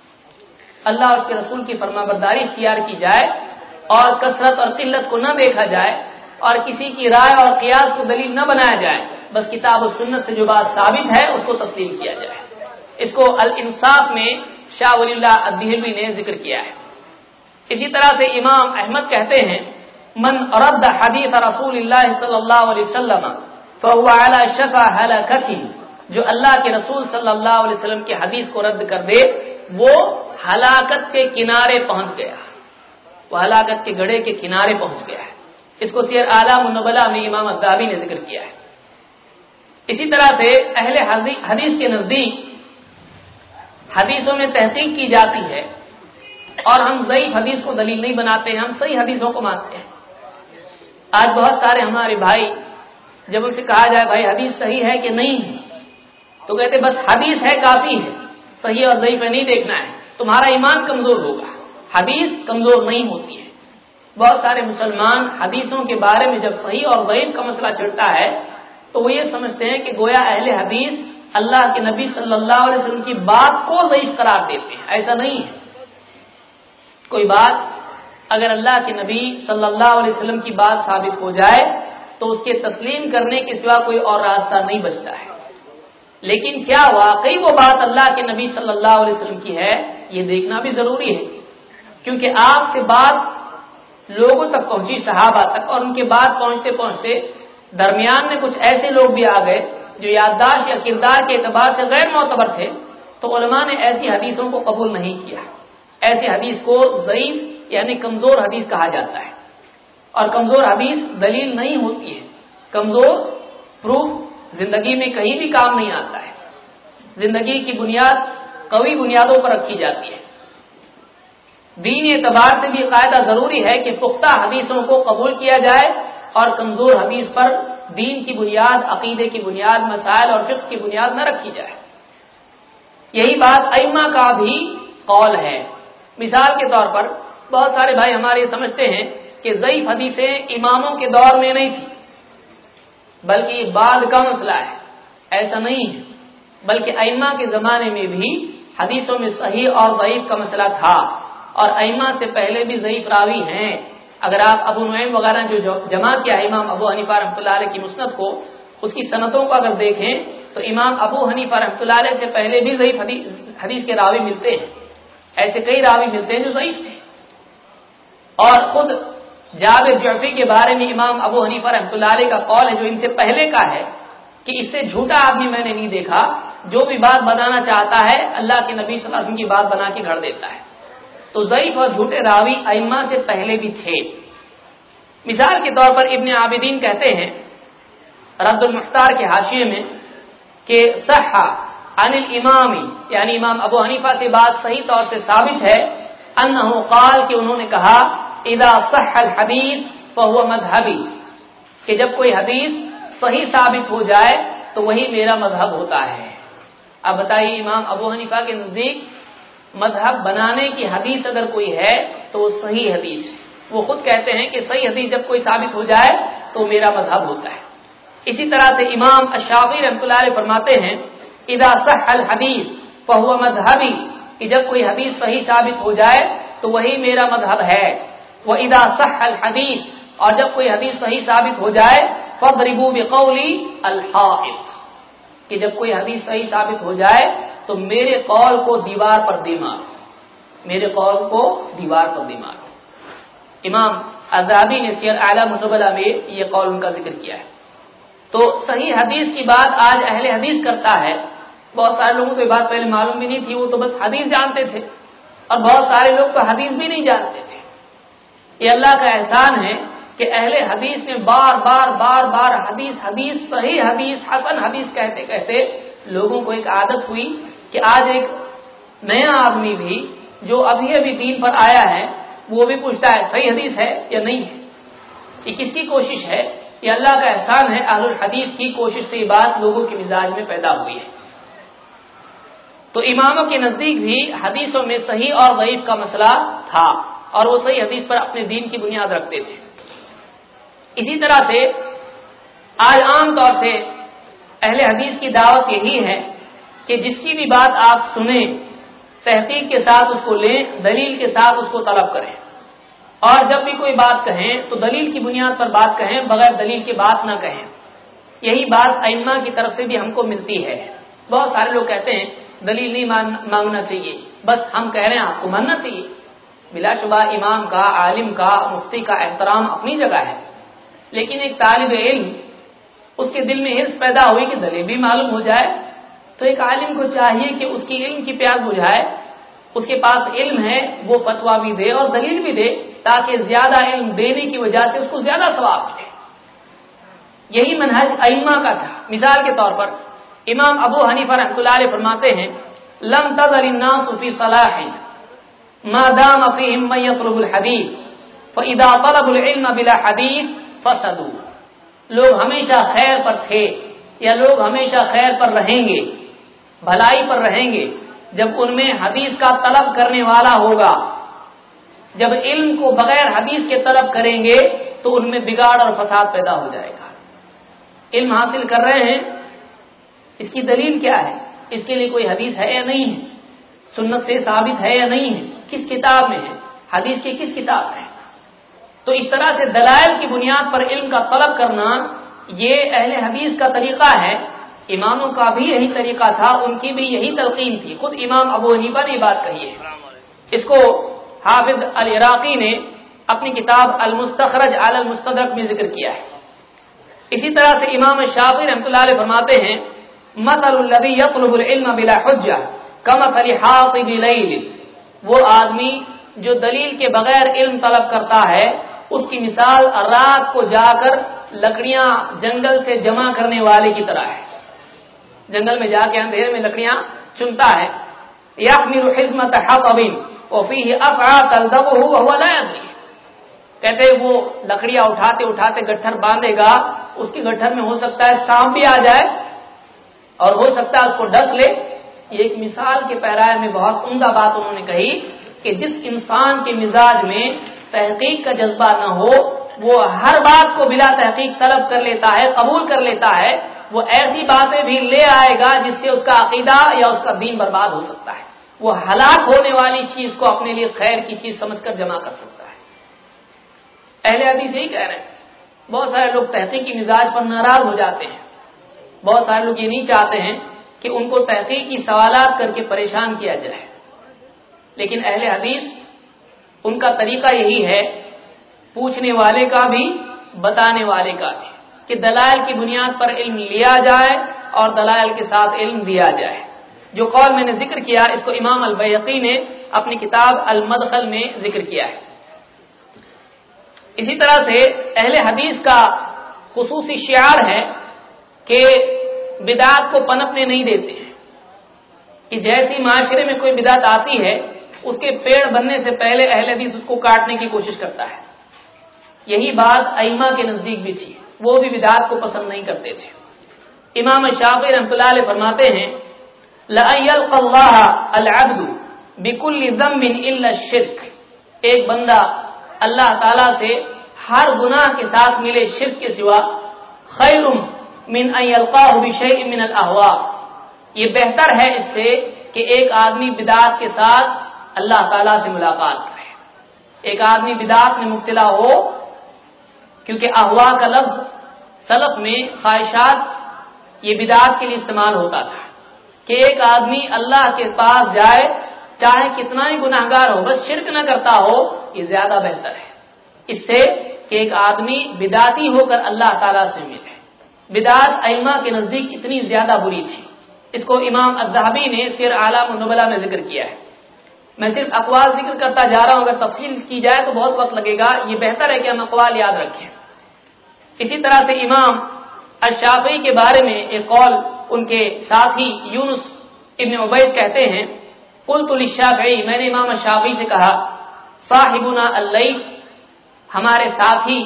اللہ اور اس کے رسول کی فرما برداری اختیار کی جائے اور کثرت اور قلت کو نہ دیکھا جائے اور کسی کی رائے اور قیاس کو دلیل نہ بنایا جائے، بس کتاب و سنت سے جو بات ثابت ہے اس کو تسلیم کیا جائے۔ اس کو الانصاف میں شاہ ولی اللہ الدہلوی نے ذکر کیا ہے۔ اسی طرح سے امام احمد کہتے ہیں من رد حدیث رسول اللہ صلی اللہ علیہ وسلم فهو على شفا هلكة، جو اللہ کے رسول صلی اللہ علیہ وسلم کی حدیث کو رد کر دے وہ ہلاکت کے کنارے پہنچ گیا، وہ ہلاکت کے گڑھے کے کنارے پہنچ گیا ہے۔ اس کو سیر اعلام النبلاء میں امام الذہبی نے ذکر کیا ہے۔ اسی طرح سے اہل حدیث کے نزدیک حدیثوں میں تحقیق کی جاتی ہے اور ہم ضعیف حدیث کو دلیل نہیں بناتے ہیں، ہم صحیح حدیثوں کو مانتے ہیں۔ آج بہت سارے ہمارے بھائی جب ان سے کہا جائے بھائی حدیث صحیح ہے کہ نہیں ہے تو کہتے بس حدیث ہے کافی ہے، صحیح اور ضعیف نہیں دیکھنا ہے، تمہارا ایمان کمزور ہوگا۔ حدیث کمزور نہیں ہوتی ہے۔ بہت سارے مسلمان حدیثوں کے بارے میں جب صحیح اور ضعیف کا مسئلہ چڑھتا ہے تو وہ یہ سمجھتے ہیں کہ گویا اہل حدیث اللہ کے نبی صلی اللہ علیہ وسلم کی بات کو ضعیف قرار دیتے ہیں، ایسا نہیں ہے۔ کوئی بات اگر اللہ کے نبی صلی اللہ علیہ وسلم کی بات ثابت ہو جائے تو اس کے تسلیم کرنے کے سوا کوئی اور راستہ نہیں بچتا ہے، لیکن کیا واقعی وہ بات اللہ کے نبی صلی اللہ علیہ وسلم کی ہے یہ دیکھنا بھی ضروری ہے، کیونکہ آپ سے بات لوگوں تک پہنچی، صحابہ تک، اور ان کے بعد پہنچتے پہنچتے درمیان میں کچھ ایسے لوگ بھی آ گئے جو یادداشت یا کردار کے اعتبار سے غیر معتبر تھے، تو علماء نے ایسی حدیثوں کو قبول نہیں کیا۔ ایسی حدیث کو ضعیف یعنی کمزور حدیث کہا جاتا ہے، اور کمزور حدیث دلیل نہیں ہوتی ہے۔ کمزور پروف زندگی میں کہیں بھی کام نہیں آتا ہے۔ زندگی کی بنیاد قوی بنیادوں پر رکھی جاتی ہے۔ دین اعتبار سے بھی قاعدہ ضروری ہے کہ پختہ حدیثوں کو قبول کیا جائے اور کمزور حدیث پر دین کی بنیاد، عقیدے کی بنیاد، مسائل اور فقہ کی بنیاد نہ رکھی جائے۔ یہی بات ائمہ کا بھی قول ہے۔ مثال کے طور پر بہت سارے بھائی ہمارے سمجھتے ہیں کہ ضعیف حدیثیں اماموں کے دور میں نہیں تھی، بلکہ یہ بعد کا مسئلہ ہے۔ ایسا نہیں ہے، بلکہ ائمہ کے زمانے میں بھی حدیثوں میں صحیح اور ضعیف کا مسئلہ تھا، اور ائمہ سے پہلے بھی ضعیف راوی ہیں۔ اگر آپ ابو نعیم وغیرہ جو جمع کیا ہے امام ابو حنیفہ رحمۃ اللہ علیہ کی مسند کو، اس کی سندوں کو اگر دیکھیں تو امام ابو حنیفہ رحمۃ اللہ علیہ سے پہلے بھی ضعیف حدیث کے راوی ملتے ہیں، ایسے کئی راوی ملتے ہیں جو ضعیف تھے۔ اور خود جابر جعفی کے بارے میں امام ابو حنیفہ رحمۃ اللہ علیہ کا قول ہے جو ان سے پہلے کا ہے کہ اس سے جھوٹا آدمی میں نے نہیں دیکھا، جو بھی بات بنانا چاہتا ہے اللہ کے نبی صلی اللہ علیہ وسلم کی بات بنا کے گھڑ دیتا ہے۔ تو ضعیف اور جھوٹے راوی ائمہ سے پہلے بھی تھے، مثال کے طور پر ابن عابدین کہتے ہیں رد المختار کے حاشیے میں کہ صحہ عن الامامی، یعنی امام ابو حنیفہ سے بات صحیح طور سے ثابت ہے، انہ قال، کہ انہوں نے کہا اذا صح الحدیث فهو مذہبی، کہ جب کوئی حدیث صحیح ثابت ہو جائے تو وہی میرا مذہب ہوتا ہے۔ اب بتائیے امام ابو حنیفہ کے نزدیک مذہب بنانے کی حدیث اگر کوئی ہے تو وہ صحیح حدیث ہے۔ وہ خود کہتے ہیں کہ صحیح حدیث جب کوئی ثابت ہو جائے تو میرا مذہب ہوتا ہے۔ اسی طرح سے امام الشافعی رحمۃ اللہ علیہ فرماتے ہیں اذا صح الحدیث فهو مذہبی، کہ جب کوئی حدیث صحیح ثابت ہو جائے تو وہی میرا مذہب ہے۔ واذا صح الحدیث، اور جب کوئی حدیث صحیح ثابت ہو جائے فاضربوا بقولی الحائط، کہ جب کوئی حدیث صحیح ثابت ہو جائے تو میرے قول کو دیوار پر دے مارو، میرے قول کو دیوار پر دے مارو۔ امام الذہبی نے سیر اعلام النبلاء میں یہ قول ان کا ذکر کیا ہے۔ تو صحیح حدیث کی بات آج اہل حدیث کرتا ہے، بہت سارے لوگوں کو یہ بات پہلے معلوم بھی نہیں تھی، وہ تو بس حدیث جانتے تھے، اور بہت سارے لوگ تو حدیث بھی نہیں جانتے تھے۔ یہ اللہ کا احسان ہے کہ اہل حدیث نے بار بار حدیث صحیح حدیث حسن حدیث کہتے کہتے لوگوں کو ایک عادت ہوئی کہ آج ایک نیا آدمی بھی جو ابھی دین پر آیا ہے وہ بھی پوچھتا ہے صحیح حدیث ہے یا نہیں ہے۔ یہ کس کی کوشش ہے؟ یہ اللہ کا احسان ہے، اہل الحدیث کی کوشش سے یہ بات لوگوں کے مزاج میں پیدا ہوئی ہے۔ تو اماموں کے نزدیک بھی حدیثوں میں صحیح اور ضعیف کا مسئلہ تھا، اور وہ صحیح حدیث پر اپنے دین کی بنیاد رکھتے تھے۔ اسی طرح سے آج عام طور سے اہل حدیث کی دعوت یہی ہے کہ جس کی بھی بات آپ سنیں تحقیق کے ساتھ اس کو لیں، دلیل کے ساتھ اس کو طلب کریں، اور جب بھی کوئی بات کہیں تو دلیل کی بنیاد پر بات کہیں، بغیر دلیل کے بات نہ کہیں۔ یہی بات ائمہ کی طرف سے بھی ہم کو ملتی ہے۔ بہت سارے لوگ کہتے ہیں دلیل نہیں مانگنا چاہیے، بس ہم کہہ رہے ہیں آپ کو ماننا چاہیے۔ بلا شبہ امام کا، عالم کا، مفتی کا احترام اپنی جگہ ہے، لیکن ایک طالب علم اس کے دل میں حرص پیدا ہوئی کہ دلیل بھی معلوم ہو جائے، تو ایک عالم کو چاہیے کہ اس کی علم کی پیاس بجھائے، اس کے پاس علم ہے وہ فتویٰ بھی دے اور دلیل بھی دے، تاکہ زیادہ علم دینے کی وجہ سے اس کو زیادہ ثواب ملے۔ یہی منہج ائمہ کا تھا۔ مثال کے طور پر امام ابو حنیفہ رحمۃ اللہ علیہ فرماتے ہیں لم تزل الناس فی صلاح ما دام فیہم من یطلب الحدیث فاذا طلبوا العلم بلا حدیث فسدوا، لوگ ہمیشہ خیر پر تھے یا لوگ ہمیشہ خیر پر رہیں گے، بھلائی پر رہیں گے، جب ان میں حدیث کا طلب کرنے والا ہوگا۔ جب علم کو بغیر حدیث کے طلب کریں گے تو ان میں بگاڑ اور فساد پیدا ہو جائے گا۔ علم حاصل کر رہے ہیں، اس کی دلیل کیا ہے؟ اس کے لیے کوئی حدیث ہے یا نہیں ہے؟ سنت سے ثابت ہے یا نہیں ہے؟ کس کتاب میں ہے؟ حدیث کی کس کتاب میں ہے؟ تو اس طرح سے دلائل کی بنیاد پر علم کا طلب کرنا یہ اہل حدیث کا طریقہ ہے۔ اماموں کا بھی یہی طریقہ تھا، ان کی بھی یہی تلقین تھی۔ خود امام ابو حنیفہ نے یہ بات کہی ہے۔ اس کو حافظ العراقی نے اپنی کتاب المستخرج علی المستدرک میں ذکر کیا ہے۔ اسی طرح سے امام شافعی رحمۃ اللہ علیہ فرماتے ہیں مثل الذی یطلب العلم بلا حجہ کمثل حاطب لیل، وہ آدمی جو دلیل کے بغیر علم طلب کرتا ہے اس کی مثال رات کو جا کر لکڑیاں جنگل سے جمع کرنے والے کی طرح ہے۔ جنگل میں جا کے اندھیرے میں لکڑیاں چنتا ہے، یحمل حزمۃ حطب وفیہ افعی تلدغه وهو لا یدری، کہتے وہ لکڑیاں اٹھاتے اٹھاتے گٹھر باندھے گا، اس کی گٹھر میں ہو سکتا ہے سانپ بھی آ جائے اور ہو سکتا ہے اس کو ڈس لے۔ یہ ایک مثال کے پیرائے میں بہت عمدہ بات انہوں نے کہی کہ جس انسان کے مزاج میں تحقیق کا جذبہ نہ ہو، وہ ہر بات کو بلا تحقیق طلب کر لیتا ہے، قبول کر لیتا ہے، وہ ایسی باتیں بھی لے آئے گا جس سے اس کا عقیدہ یا اس کا دین برباد ہو سکتا ہے۔ وہ ہلاک ہونے والی چیز کو اپنے لیے خیر کی چیز سمجھ کر جمع کر سکتا ہے۔ اہل حدیث یہی کہہ رہے ہیں۔ بہت سارے لوگ تحقیقی مزاج پر ناراض ہو جاتے ہیں، بہت سارے لوگ یہ نہیں چاہتے ہیں کہ ان کو تحقیقی سوالات کر کے پریشان کیا جائے، لیکن اہل حدیث ان کا طریقہ یہی ہے، پوچھنے والے کا بھی بتانے والے کا بھی، کہ دلائل کی بنیاد پر علم لیا جائے اور دلائل کے ساتھ علم دیا جائے۔ جو قول میں نے ذکر کیا اس کو امام البیہقی نے اپنی کتاب المدخل میں ذکر کیا ہے۔ اسی طرح سے اہل حدیث کا خصوصی شعار ہے کہ بدعت کو پنپنے نہیں دیتے ہیں، کہ جیسی معاشرے میں کوئی بدعت آتی ہے اس کے پیڑ بننے سے پہلے اہل حدیث اس کو کاٹنے کی کوشش کرتا ہے۔ یہی بات ائمہ کے نزدیک بھی تھی، وہ بھی بدعت کو پسند نہیں کرتے تھے۔ امام شافعی رحمۃ اللہ علیہ فرماتے ہیں لَأَن يَلْقَى اللَّهَ الْعَبْدُ بِكُلِّ ذَنبٍ إِلَّا الشِّرْكَ، ایک بندہ اللہ تعالی سے ہر گناہ کے ساتھ ملے شرک کے سوا، خیر من ان يلقاه بشيء من الاهواء، یہ بہتر ہے اس سے کہ ایک آدمی بدعت کے ساتھ اللہ تعالی سے ملاقات کرے۔ ایک آدمی بدعت میں مبتلا ہو، کیونکہ احوا کا لفظ سلف میں خواہشات یہ بدعت کے لیے استعمال ہوتا تھا کہ ایک آدمی اللہ کے پاس جائے چاہے کتنا ہی گناہگار ہو، بس شرک نہ کرتا ہو، یہ زیادہ بہتر ہے اس سے کہ ایک آدمی بدعتی ہو کر اللہ تعالی سے ملے۔ بدعت ائمہ کے نزدیک اتنی زیادہ بری تھی، اس کو امام الذہبی نے سیر اعلام النبلاء میں ذکر کیا ہے۔ میں صرف اقوال ذکر کرتا جا رہا ہوں، اگر تفصیل کی جائے تو بہت وقت لگے گا، یہ بہتر ہے کہ ہم اقوال یاد رکھیں۔ اسی طرح سے امام الشافعی کے بارے میں ایک قول ان کے ساتھی یونس ابن عبید کہتے ہیں قلت للشافعی، میں نے امام الشافعی سے کہا صاحبنا اللیث، ہمارے ساتھی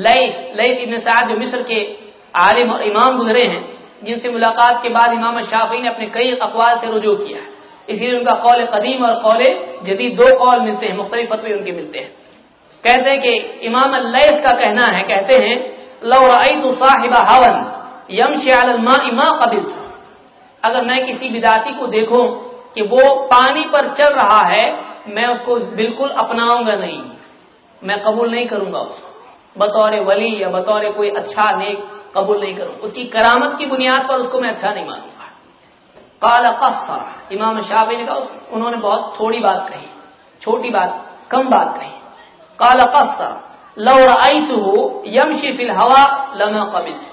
لیث ابن سعد جو مصر کے عالم اور امام گزرے ہیں، جن سے ملاقات کے بعد امام الشافعی نے اپنے کئی اقوال سے رجوع کیا ہے، اسی لیے ان کا قول قدیم اور قول جدید دو قول ملتے ہیں، مختلف فتوے ان کے ملتے ہیں۔ کہتے ہیں کہ امام اللیث کا کہنا ہے، کہتے ہیں لو رأیت صاحب هوى یمشی علی الماء ما قبلت، اگر میں کسی بدعتی کو دیکھوں کہ وہ پانی پر چل رہا ہے، میں اس کو بالکل اپناؤں گا نہیں، میں قبول نہیں کروں گا، اس کو بطور ولی یا بطور کوئی اچھا نیک قبول نہیں کروں، اس کی کرامت کی بنیاد پر اس کو میں اچھا نہیں مانوں گا۔ قال قصر، امام شافعی نے کہا انہوں نے بہت تھوڑی بات کہی، چھوٹی بات، کم بات کہی۔ قال قصر لو رأيته يمشي في الهواء لما قبلت،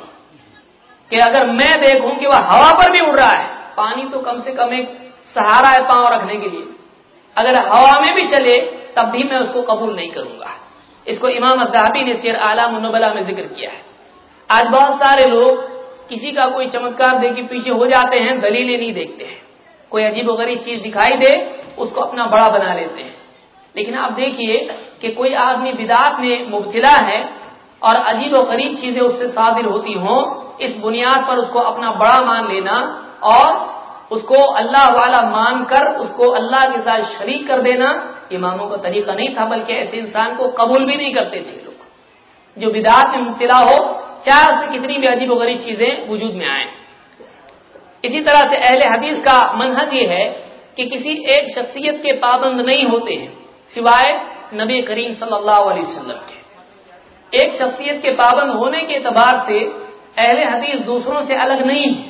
کہ اگر میں دیکھوں کہ وہ ہوا پر بھی اڑ رہا ہے، پانی تو کم سے کم ایک سہارا ہے پاؤں رکھنے کے لیے، اگر ہوا میں بھی چلے تب بھی میں اس کو قبول نہیں کروں گا۔ اس کو امام الذہبی نے سیر اعلام النبلاء میں ذکر کیا ہے۔ آج بہت سارے لوگ کسی کا کوئی چمتکار دیکھ کے پیچھے ہو جاتے ہیں، دلیلیں نہیں دیکھتے ہیں، کوئی عجیب و غریب چیز دکھائی دے اس کو اپنا بڑا بنا لیتے ہیں۔ لیکن آپ دیکھیے کہ کوئی آدمی بدعت میں مبتلا ہے اور عجیب و غریب چیزیں اس سے صادر ہوتی ہوں، اس بنیاد پر اس کو اپنا بڑا مان لینا اور اس کو اللہ والا مان کر اس کو اللہ کے ساتھ شریک کر دینا، اماموں کا طریقہ نہیں تھا، بلکہ ایسے انسان کو قبول بھی نہیں کرتے تھے لوگ۔ جو بدعت میں مبتلا ہو چاہے اس سے کتنی بھی عجیب و غریب چیزیں وجود میں آئیں۔ اسی طرح سے اہل حدیث کا منہج یہ ہے کہ کسی ایک شخصیت کے پابند نہیں ہوتے ہیں سوائے نبی کریم صلی اللہ علیہ وسلم کے۔ ایک شخصیت کے پابند ہونے کے اعتبار سے اہل حدیث دوسروں سے الگ نہیں ہے۔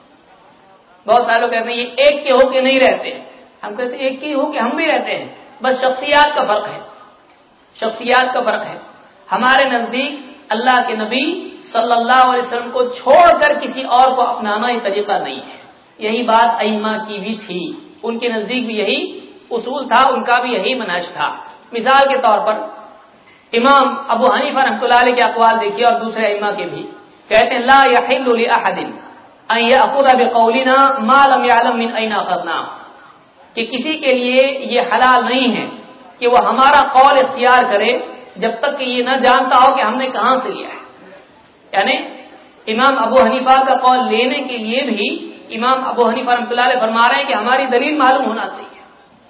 بہت سارے لوگ کہتے ہیں یہ ایک کے ہو کے نہیں رہتے، ہم کہتے ہیں ایک کے ہو کے ہم بھی رہتے ہیں، بس شخصیات کا فرق ہے، شخصیات کا فرق ہے۔ ہمارے نزدیک اللہ کے نبی صلی اللہ علیہ وسلم کو چھوڑ کر کسی اور کو اپنانا یہ طریقہ نہیں ہے۔ یہی بات ائمہ کی بھی تھی، ان کے نزدیک بھی یہی اصول تھا، ان کا بھی یہی منہج تھا۔ مثال کے طور پر امام ابو حنیفہ رحمۃ اللہ علیہ کے اقوال دیکھیے اور دوسرے ائمہ کے بھی، کہتے ہیں لا يحل لأحد ان يأخذ بقولنا ما لم يعلم من اين اخذنا، کہ کسی کے لیے یہ حلال نہیں ہے کہ وہ ہمارا قول اختیار کرے جب تک کہ یہ نہ جانتا ہو کہ ہم نے کہاں سے لیا ہے۔ یعنی امام ابو حنیفہ کا قول لینے کے لیے بھی امام ابو حنیفہ رحمۃ اللہ علیہ فرما رہے ہیں کہ ہماری دلیل معلوم ہونا چاہیے۔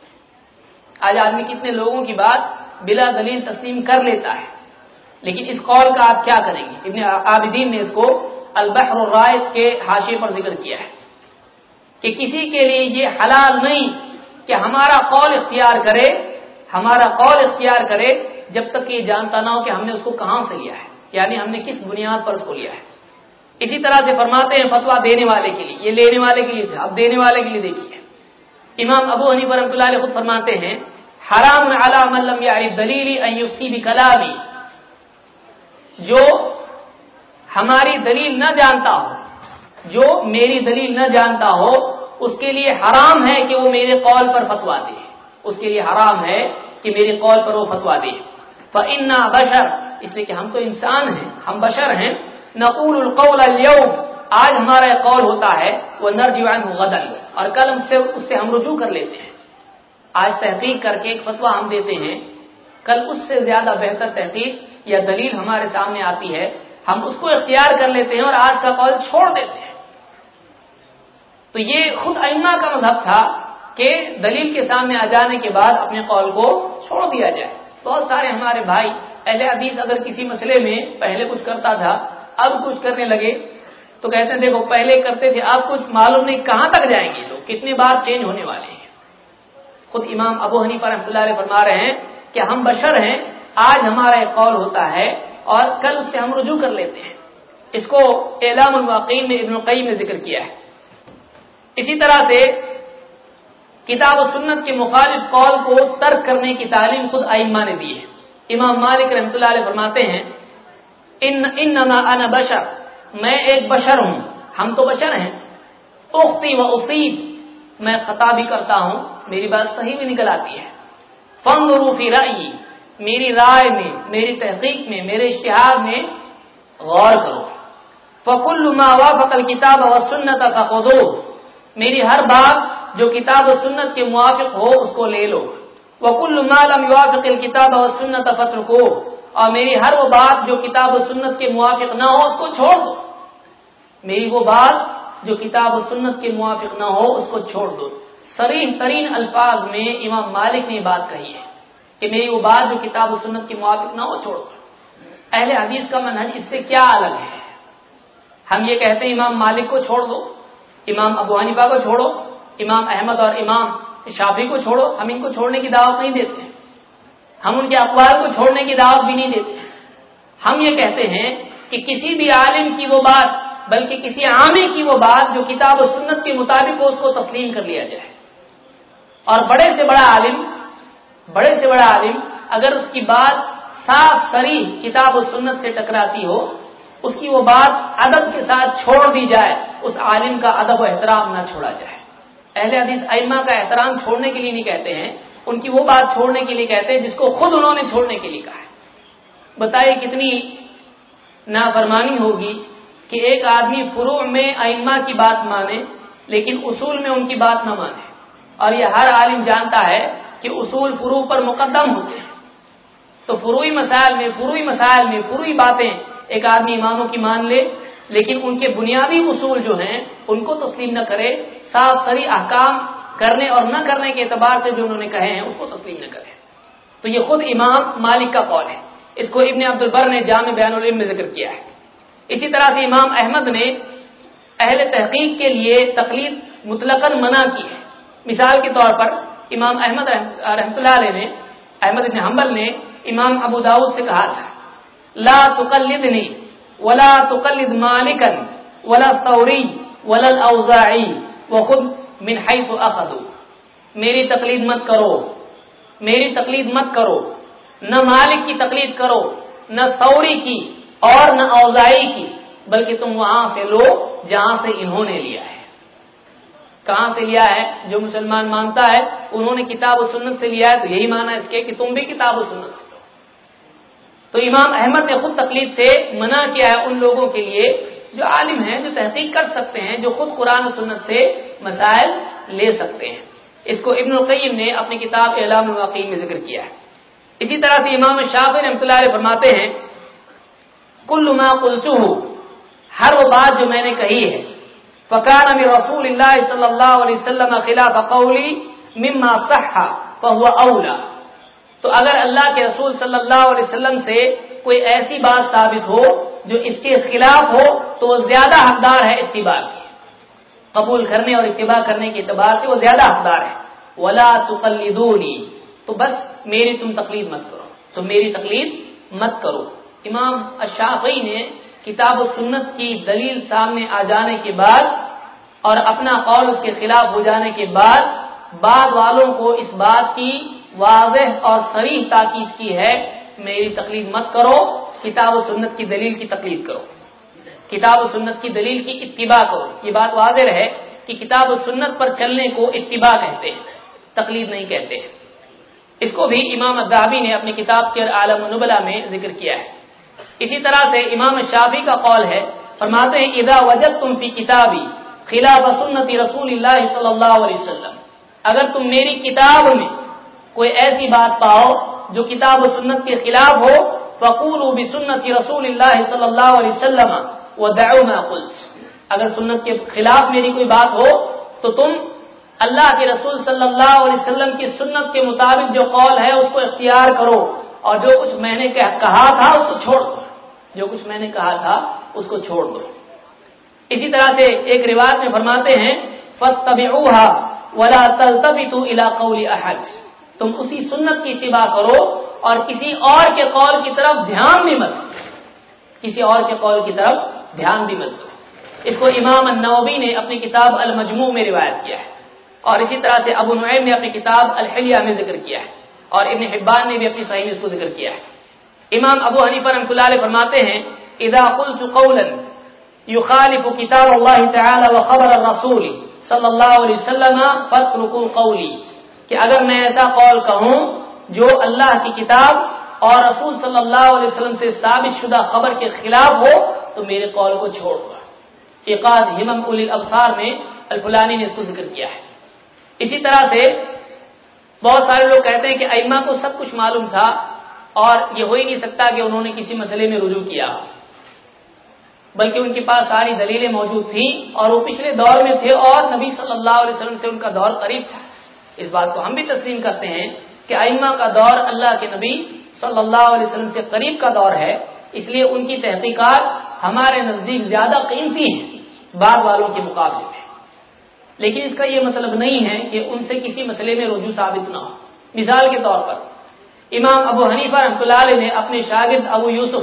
آج آدمی کتنے لوگوں کی بات بلا دلیل تسلیم کر لیتا ہے، لیکن اس قول کا آپ کیا کریں گے؟ ابن عابدین نے اس کو البحر الرائق کے حاشیے پر ذکر کیا ہے کہ کسی کے لیے یہ حلال نہیں کہ ہمارا قول اختیار کرے، ہمارا قول اختیار کرے جب تک یہ جانتا نہ ہو کہ ہم نے اس کو کہاں سے لیا ہے، یعنی ہم نے کس بنیاد پر اس کو لیا ہے۔ اسی طرح سے فرماتے ہیں فتویٰ دینے والے کے لیے، یہ لینے والے کے لیے تھا، اب دینے والے کے لیے دیکھیے امام ابو حنیفہ رحمۃ اللہ علیہ خود فرماتے ہیں حرام علی من لم یعرف دلیلی ان یفتی بکلامی، جو ہماری دلیل نہ جانتا ہو، جو میری دلیل نہ جانتا ہو، اس کے لیے حرام ہے کہ وہ میرے قول پر فتویٰ دے، اس کے لیے حرام ہے کہ میرے قول پر وہ فتویٰ دے۔ فإنا بشر، اس لیے کہ ہم تو انسان ہیں، ہم بشر ہیں. نقول القول اليوم، آج ہمارا یہ قول ہوتا ہے، وہ نرجع عنہ غدا، اور کل اس سے ہم رجوع کر لیتے ہیں. آج تحقیق کر کے ایک فتویٰ ہم دیتے ہیں، کل اس سے زیادہ بہتر تحقیق یا دلیل ہمارے سامنے آتی ہے، ہم اس کو اختیار کر لیتے ہیں اور آج کا قول چھوڑ دیتے ہیں. تو یہ خود ائمہ کا مذہب تھا کہ دلیل کے سامنے آ جانے کے بعد اپنے قول کو چھوڑ دیا جائے. بہت سارے ہمارے بھائی اہل حدیث اگر کسی مسئلے میں پہلے کچھ کرتا تھا، اب کچھ کرنے لگے تو کہتے ہیں دیکھو پہلے کرتے تھے، اب کچھ معلوم نہیں کہاں تک جائیں گے لوگ، کتنی بار چینج ہونے والے ہیں. خود امام ابو حنیفہ رحمۃ اللہ علیہ فرما رہے ہیں کہ ہم بشر ہیں، آج ہمارا ایک قول ہوتا ہے اور کل اس سے ہم رجوع کر لیتے ہیں. اس کو اعلام الواقعین میں ابن القیم نے ذکر کیا ہے. اسی طرح سے کتاب و سنت کے مخالف قول کو ترک کرنے کی تعلیم خود ائمہ نے دی ہے. امام مالک رحمۃ اللہ علیہ فرماتے ہیں انما انا بشر، میں ایک بشر ہوں، ہم تو بشر ہیں. اخطی و اصیب، میں خطا بھی کرتا ہوں، میری بات صحیح بھی نکل آتی ہے. فانظروا فی رأیی، میری رائے میں، میری تحقیق میں، میرے اجتہاد میں غور کرو. فکل ما وافق الکتاب والسنۃ فخذوه، میری ہر بات جو کتاب و سنت کے موافق ہو اس کو لے لو. وکل ما لم یوافق الکتاب والسنۃ فاترکوه، اور میری ہر وہ بات جو کتاب و سنت کے موافق نہ ہو اس کو چھوڑ دو. میری وہ بات جو کتاب و سنت کے موافق نہ ہو اس کو چھوڑ دو. صریح ترین الفاظ میں امام مالک نے بات کہی ہے کہ میری وہ بات جو کتاب و سنت کے موافق نہ ہو چھوڑ دو. اہل حدیث کا منہج اس سے کیا الگ ہے؟ ہم یہ کہتے ہیں امام مالک کو چھوڑ دو، امام ابو حنیفہ کو چھوڑو، امام احمد اور امام شافعی کو چھوڑو. ہم ان کو چھوڑنے کی دعوت نہیں دیتے، ہم ان کے اقوال کو چھوڑنے کی دعوت بھی نہیں دیتے. ہم یہ کہتے ہیں کہ کسی بھی عالم کی وہ بات، بلکہ کسی عامی کی وہ بات جو کتاب و سنت کے مطابق ہو اس کو تسلیم کر لیا جائے. اور بڑے سے بڑا عالم اگر اس کی بات صاف صریح کتاب و سنت سے ٹکراتی ہو، اس کی وہ بات ادب کے ساتھ چھوڑ دی جائے، اس عالم کا ادب و احترام نہ چھوڑا جائے. اہل حدیث ائمہ کا احترام چھوڑنے کے لیے نہیں کہتے ہیں، ان کی وہ بات چھوڑنے کے لیے کہتے ہیں جس کو خود انہوں نے چھوڑنے کے لیے کہا ہے. بتائیے کتنی نافرمانی ہوگی کہ ایک آدمی فروع میں ائمہ کی بات مانے لیکن اصول میں ان کی بات نہ مانے. اور یہ ہر عالم جانتا ہے کہ اصول فروع پر مقدم ہوتے ہیں. تو فروعی مسائل میں فروعی باتیں ایک آدمی اماموں کی مان لے لیکن ان کے بنیادی اصول جو ہیں ان کو تسلیم نہ کرے، صاف صریح احکام کرنے اور نہ کرنے کے اعتبار سے جو انہوں نے کہے ہیں اس کو تسلیم نہ کرے. تو یہ خود امام مالک کا قول ہے. اس کو ابن عبد البر نے جامع بیان العلم میں ذکر کیا ہے. اسی طرح سے امام احمد نے اہل تحقیق کے لیے تقلید مطلقاً منع کی ہے. مثال کے طور پر امام احمد رحمۃ اللہ علیہ نے، احمد بن حنبل نے امام ابو داؤد سے کہا تھا لا تقلدنی ولا تقلد مالکا ولا ثوری ولا الاوزاعی وخذ من حيث اخذوا، میری تقلید مت کرو، نہ مالک کی تقلید کرو، نہ ثوری کی اور نہ اوزاعی کی، بلکہ تم وہاں سے لو جہاں سے انہوں نے لیا ہے. کہاں سے لیا ہے؟ جو مسلمان مانتا ہے انہوں نے کتاب و سنت سے لیا ہے تو یہی معنی اس کے کہ تم بھی کتاب و سنت سے لو. تو امام احمد نے خود تقلید سے منع کیا ہے ان لوگوں کے لیے جو عالم ہیں، جو تحقیق کر سکتے ہیں، جو خود قرآن و سنت سے مسائل لے سکتے ہیں. اس کو ابن القیم نے اپنی کتاب اعلام الواقعین میں ذکر کیا ہے. اسی طرح سے امام شافعی رحمۃ اللہ علیہ فرماتے ہیں کل ما قلته، ہر وہ بات جو میں نے کہی ہے، فکان من رسول اللہ صلی اللہ علیہ وسلم خلاف قولی مما صح فهو اولى، تو اگر اللہ کے رسول صلی اللہ علیہ وسلم سے کوئی ایسی بات ثابت ہو جو اس کے خلاف ہو تو وہ زیادہ حقدار ہے اتباع کی، قبول کرنے اور اتباع کرنے کے اعتبار سے وہ زیادہ حقدار ہے. ولا تقلدونی، تو بس میری تم تقلید مت کرو. امام الشافعی نے کتاب و سنت کی دلیل سامنے آ جانے کے بعد اور اپنا قول اس کے خلاف ہو جانے کے بعد بعد والوں کو اس بات کی واضح اور صریح تاکید کی ہے میری تقلید مت کرو، کتاب و سنت کی دلیل کی تقلید کرو، کتاب و سنت کی دلیل کی اتباع کرو. یہ بات واضح ہے کہ کتاب و سنت پر چلنے کو اتباع کہتے ہیں، تقلید نہیں کہتے ہیں. اس کو بھی امام الذہبی نے اپنی کتاب سیر اعلام النبلاء میں ذکر کیا ہے. اسی طرح سے امام شافعی کا قول ہے، فرماتے ہیں اذا وجدتم فی کتابی خلاف سنت رسول اللہ صلی اللہ علیہ وسلم، اگر تم میری کتاب میں کوئی ایسی بات پاؤ جو کتاب و سنت کے خلاف ہو، فقولوا بسنت رسول اللہ صلی اللہ علیہ وسلم ودعوا ما قلت، اگر سنت کے خلاف میری کوئی بات ہو تو تم اللہ کے رسول صلی اللہ علیہ وسلم کی سنت کے مطابق جو قول ہے اس کو اختیار کرو، اور جو کچھ میں نے کہا تھا اس کو چھوڑ دو، جو کچھ میں نے کہا تھا اس کو چھوڑ دو۔ اسی طرح سے ایک روایت میں فرماتے ہیں فاتبعوها ولا تلتفتوا الى قول احد، تم اسی سنت کی اتباع کرو اور کسی اور کے قول کی طرف دھیان بھی مت دو، کسی اور کے قول کی طرف دھیان بھی مت دو۔ اس کو امام النووی نے اپنی کتاب المجموع میں روایت کیا ہے، اور اسی طرح سے ابو نعیم نے اپنی کتاب الحلیہ میں ذکر کیا ہے، اور ابن حبان نے بھی اپنی صحیح میں اس کو ذکر کیا ہے۔ امام ابو حنیفہ رحمۃ اللہ علیہ فرماتے ہیں اذا قلت قولا يخالف كتاب الله تعالى وخبر الرسول صلی اللہ علیہ وسلم فاتركوا قولی، کہ اگر میں ایسا قول کہوں جو اللہ کی کتاب اور رسول صلی اللہ علیہ وسلم سے ثابت شدہ خبر کے خلاف ہو تو میرے قول کو چھوڑ دو۔ ایقاظ ہمم اولی الابصار میں الفلانی نے اس کو ذکر کیا ہے۔ اسی طرح سے بہت سارے لوگ کہتے ہیں کہ ائمہ کو سب کچھ معلوم تھا اور یہ ہو ہی نہیں سکتا کہ انہوں نے کسی مسئلے میں رجوع کیا، بلکہ ان کے پاس ساری دلیلیں موجود تھیں اور وہ پچھلے دور میں تھے اور نبی صلی اللہ علیہ وسلم سے ان کا دور قریب تھا۔ اس بات کو ہم بھی تسلیم کرتے ہیں کہ ائمہ کا دور اللہ کے نبی صلی اللہ علیہ وسلم سے قریب کا دور ہے، اس لیے ان کی تحقیقات ہمارے نزدیک زیادہ قیمتی ہیں بعد والوں کے مقابلے میں، لیکن اس کا یہ مطلب نہیں ہے کہ ان سے کسی مسئلے میں رجوع ثابت نہ ہو۔ مثال کے طور پر امام ابو حنیفہ رحمۃ اللہ علیہ نے اپنے شاگرد ابو یوسف،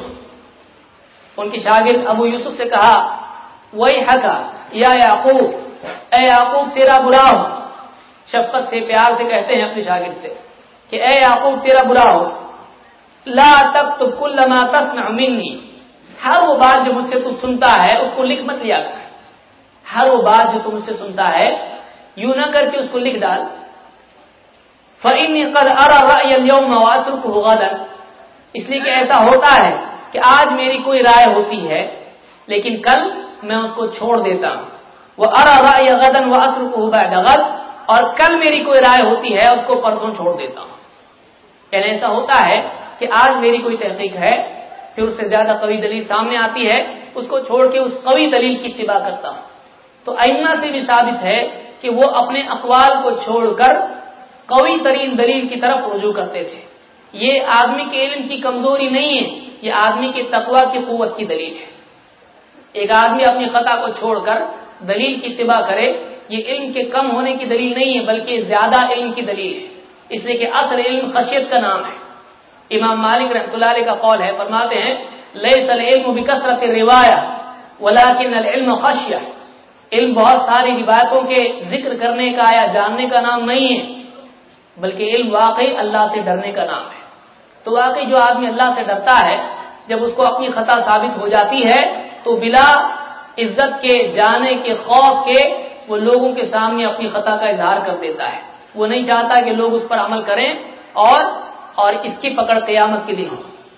ان کے شاگرد ابو یوسف سے کہا وَيْحَكَ یا یعقوب، اے یعقوب تیرا برا ہو، شفقت سے پیار سے کہتے ہیں اپنے شاگرد سے کہ اے یعقوب تیرا برا ہو، لا تكتب كل ما تسمع مني، ہر وہ بات جو مجھ سے تو سنتا ہے اس کو لکھ مت لیا کر، ہر وہ بات جو تم مجھ سے سنتا ہے یوں نہ کر کے اس کو لکھ ڈال۔ فإني قد أرى رأي اليوم وأتركه غدا، اس لیے کہ ایسا ہوتا ہے کہ آج میری کوئی رائے ہوتی ہے لیکن کل میں اس کو چھوڑ دیتا ہوں، وأرى رأي غدا وأتركه بعد غد، اور کل میری کوئی رائے ہوتی ہے اس کو پرسوں چھوڑ دیتا ہوں۔ یعنی ایسا ہوتا ہے کہ آج میری کوئی تحقیق ہے، پھر اس سے زیادہ قوی دلیل سامنے آتی ہے، اس کو چھوڑ کے اس قوی دلیل کی اتباع کرتا ہوں۔ تو ائمہ سے بھی ثابت ہے کہ وہ اپنے اقوال کو چھوڑ کر قوی ترین دلیل کی طرف رجوع کرتے تھے۔ یہ آدمی کے علم کی کمزوری نہیں ہے، یہ آدمی کے تقوی کی قوت کی دلیل ہے۔ ایک آدمی اپنی خطا کو چھوڑ کر دلیل کی اتباع کرے، یہ علم کے کم ہونے کی دلیل نہیں ہے بلکہ زیادہ علم کی دلیل ہے، اس لیے کہ اصل علم خشیت کا نام ہے۔ امام مالک رحمۃ اللہ علیہ کا قول ہے، فرماتے ہیں لیس العلم بکثرۃ الروایہ ولکن العلم خشیہ، علم بہت ساری روایتوں کے ذکر کرنے کا یا جاننے کا نام نہیں ہے بلکہ علم واقعی اللہ سے ڈرنے کا نام ہے۔ تو واقعی جو آدمی اللہ سے ڈرتا ہے جب اس کو اپنی خطا ثابت ہو جاتی ہے تو بلا عزت کے، جانے کے، خوف کے وہ لوگوں کے سامنے اپنی خطا کا اظہار کر دیتا ہے، وہ نہیں چاہتا کہ لوگ اس پر عمل کریں اور اس کی پکڑ قیامت کے دن ہو۔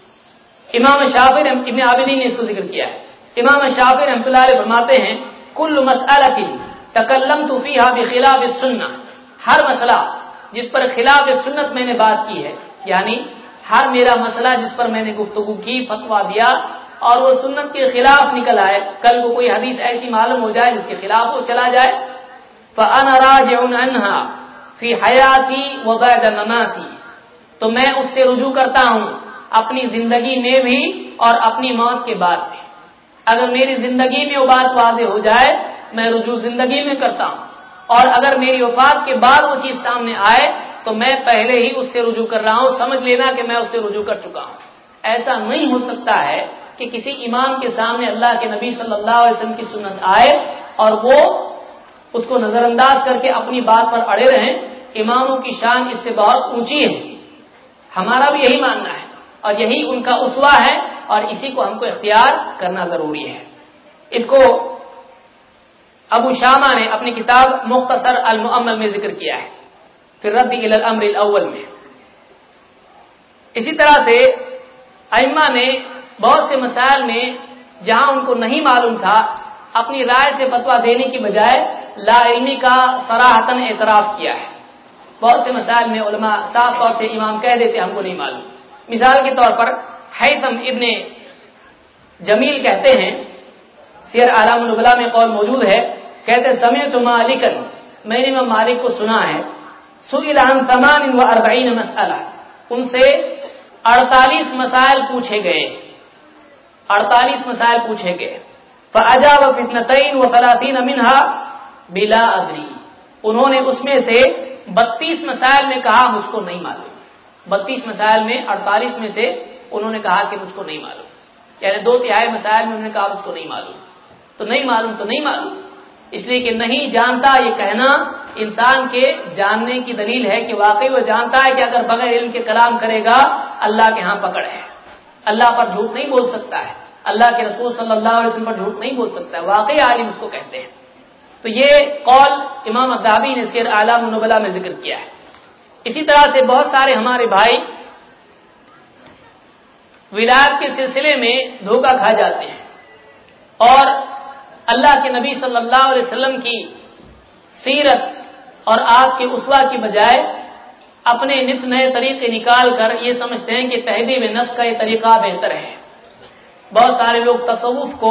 امام شافعی ابن عابدین نے اس کو ذکر کیا ہے۔ امام شافعی رحمۃ اللہ علیہ فرماتے ہیں کل مسئلۃ تکلمت فیہا بخلاف السنہ، ہر مسئلہ جس پر خلاف سنت میں نے بات کی ہے، یعنی ہر میرا مسئلہ جس پر میں نے گفتگو کی، فتویٰ دیا اور وہ سنت کے خلاف نکل آئے، کل کو کوئی حدیث ایسی معلوم ہو جائے جس کے خلاف وہ چلا جائے، فأنا راجع عنها فی حیاتی وبعد مماتی، تو میں اس سے رجوع کرتا ہوں اپنی زندگی میں بھی اور اپنی موت کے بعد بھی۔ اگر میری زندگی میں وہ بات واضح ہو جائے میں رجوع زندگی میں کرتا ہوں، اور اگر میری وفات کے بعد وہ چیز سامنے آئے تو میں پہلے ہی اس سے رجوع کر رہا ہوں، سمجھ لینا کہ میں اس سے رجوع کر چکا ہوں۔ ایسا نہیں ہو سکتا ہے کہ کسی امام کے سامنے اللہ کے نبی صلی اللہ علیہ وسلم کی سنت آئے اور وہ اس کو نظر انداز کر کے اپنی بات پر اڑے رہیں۔ اماموں کی شان اس سے بہت اونچی ہے، ہمارا بھی یہی ماننا ہے اور یہی ان کا اسوہ ہے اور اسی کو ہم کو اختیار کرنا ضروری ہے۔ اس کو ابو شامہ نے اپنی کتاب مختصر المؤمل میں ذکر کیا ہے، پھر رد الی الامر الاول میں۔ اسی طرح سے ائمہ نے بہت سے مسائل میں جہاں ان کو نہیں معلوم تھا اپنی رائے سے فتویٰ دینے کی بجائے لا علمی کا صراحتاً اعتراف کیا ہے۔ بہت سے مسائل میں علماء صاف طور سے امام کہہ دیتے ہم کو نہیں معلوم۔ مثال کے طور پر حیثم ابن جمیل کہتے ہیں، سیر اعلام النبلاء میں قول موجود ہے، کہتے سمعت مالکا، میں نے امام مالک کو سنا ہے، سئل عن 48 مسئلہ، ان سے 48 مسائل پوچھے گئے، 48 مسائل پوچھے گئے، فاجاب فی 32 منها بلا ادری، انہوں نے اس میں سے 32 مسائل میں کہا مجھ کو نہیں معلوم، 32 مسائل میں 48 میں سے انہوں نے کہا کہ مجھ کو نہیں معلوم، یعنی 2/3 مسائل میں انہوں نے کہا مجھ کو نہیں معلوم۔ تو نہیں معلوم تو نہیں معلوم، اس لیے کہ نہیں جانتا یہ کہنا انسان کے جاننے کی دلیل ہے کہ واقعی وہ جانتا ہے کہ اگر بغیر علم کے کلام کرے گا اللہ کے ہاں پکڑ ہے، اللہ پر جھوٹ نہیں بول سکتا ہے، اللہ کے رسول صلی اللہ علیہ وسلم پر جھوٹ نہیں بول سکتا ہے، واقعی عالم اس کو کہتے ہیں۔ تو یہ قول امام الذہبی نے سیر اعلام النبلاء میں ذکر کیا ہے۔ اسی طرح سے بہت سارے ہمارے بھائی ولایت کے سلسلے میں دھوکہ کھا جاتے ہیں اور اللہ کے نبی صلی اللہ علیہ وسلم کی سیرت اور آپ کے اسوہ کی بجائے اپنے نت نئے طریقے نکال کر یہ سمجھتے ہیں کہ تہذیب نفس کا یہ طریقہ بہتر ہے۔ بہت سارے لوگ تصوف کو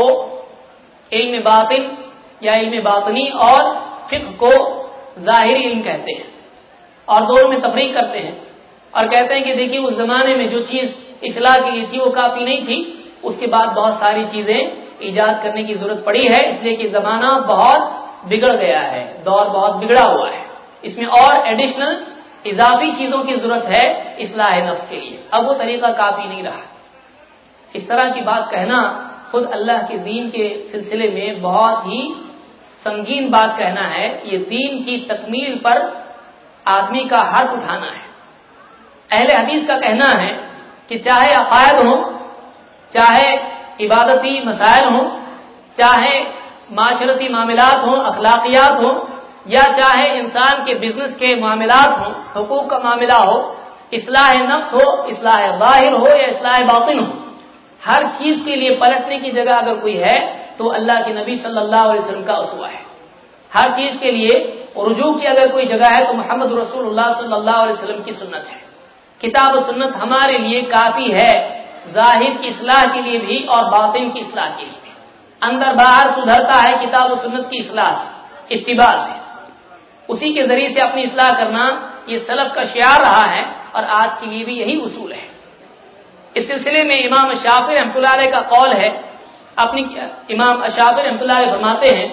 علم باطن یا علم باطنی اور فقہ کو ظاہری علم کہتے ہیں اور دونوں میں تفریق کرتے ہیں اور کہتے ہیں کہ دیکھیے اس زمانے میں جو چیز اصلاح کے لیے تھی وہ کافی نہیں تھی، اس کے بعد بہت ساری چیزیں ایجاد کرنے کی ضرورت پڑی ہے، اس لیے کہ زمانہ بہت بگڑ گیا ہے، دور بہت بگڑا ہوا ہے، اس میں اور ایڈیشنل اضافی چیزوں کی ضرورت ہے اصلاح نفس کے لیے، اب وہ طریقہ کافی نہیں رہا۔ اس طرح کی بات کہنا خود اللہ کے دین کے سلسلے میں بہت ہی سنگین بات کہنا ہے، یہ دین کی تکمیل پر آدمی کا حق اٹھانا ہے۔ اہل حدیث کا کہنا ہے کہ چاہے عقائد ہوں، چاہے عبادتی مسائل ہوں، چاہے معاشرتی معاملات ہوں، اخلاقیات ہوں، یا چاہے انسان کے بزنس کے معاملات ہوں، حقوق کا معاملہ ہو، اصلاح نفس ہو، اصلاح ظاہر ہو یا اصلاح باطن ہو، ہر چیز کے لیے پلٹنے کی جگہ اگر کوئی ہے تو اللہ کے نبی صلی اللہ علیہ وسلم کا اسوہ ہے۔ ہر چیز کے لیے رجوع کی اگر کوئی جگہ ہے تو محمد رسول اللہ صلی اللہ علیہ وسلم کی سنت ہے۔ کتاب و سنت ہمارے لیے کافی ہے، ظاہر کی اصلاح کے لیے بھی اور باطن کی اصلاح کے لیے بھی۔ اندر باہر سدھرتا ہے کتاب و سنت کی اصلاح سے، اتباع سے، اسی کے ذریعے سے اپنی اصلاح کرنا یہ سلف کا شعار رہا ہے اور آج کے لیے بھی یہی اصول ہے۔ اس سلسلے میں امام شافعی رحمۃ اللہ علیہ کا قول ہے، اپنی امام شافعی رحمۃ اللہ علیہ فرماتے ہیں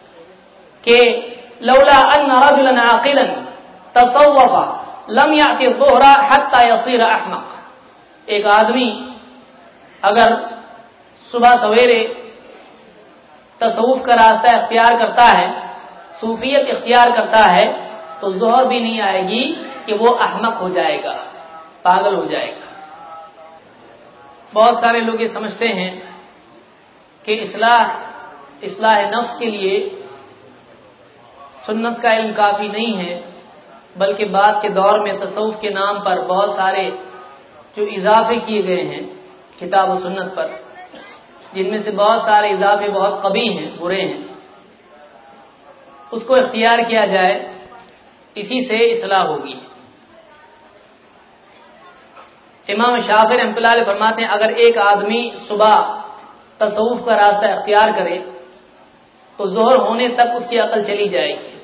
کہ لولا ان رجلا عاقلا تصوف لم یأتی الظہر حتی یصیر احمق، ایک آدمی اگر صبح سویرے تصوف کا راستہ اختیار کرتا ہے، صوفیت اختیار کرتا ہے، تو ظہر بھی نہیں آئے گی کہ وہ احمق ہو جائے گا، پاگل ہو جائے گا۔ بہت سارے لوگ یہ سمجھتے ہیں کہ اصلاح نفس کے لیے سنت کا علم کافی نہیں ہے، بلکہ بعد کے دور میں تصوف کے نام پر بہت سارے جو اضافے کیے گئے ہیں کتاب و سنت پر، جن میں سے بہت سارے اضافے بہت قبیح ہیں، برے ہیں، اس کو اختیار کیا جائے، اسی سے اصلاح ہوگی۔ امام شافعی رحمۃ اللہ علیہ فرماتے ہیں اگر ایک آدمی صبح تصوف کا راستہ اختیار کرے تو ظہر ہونے تک اس کی عقل چلی جائے گی۔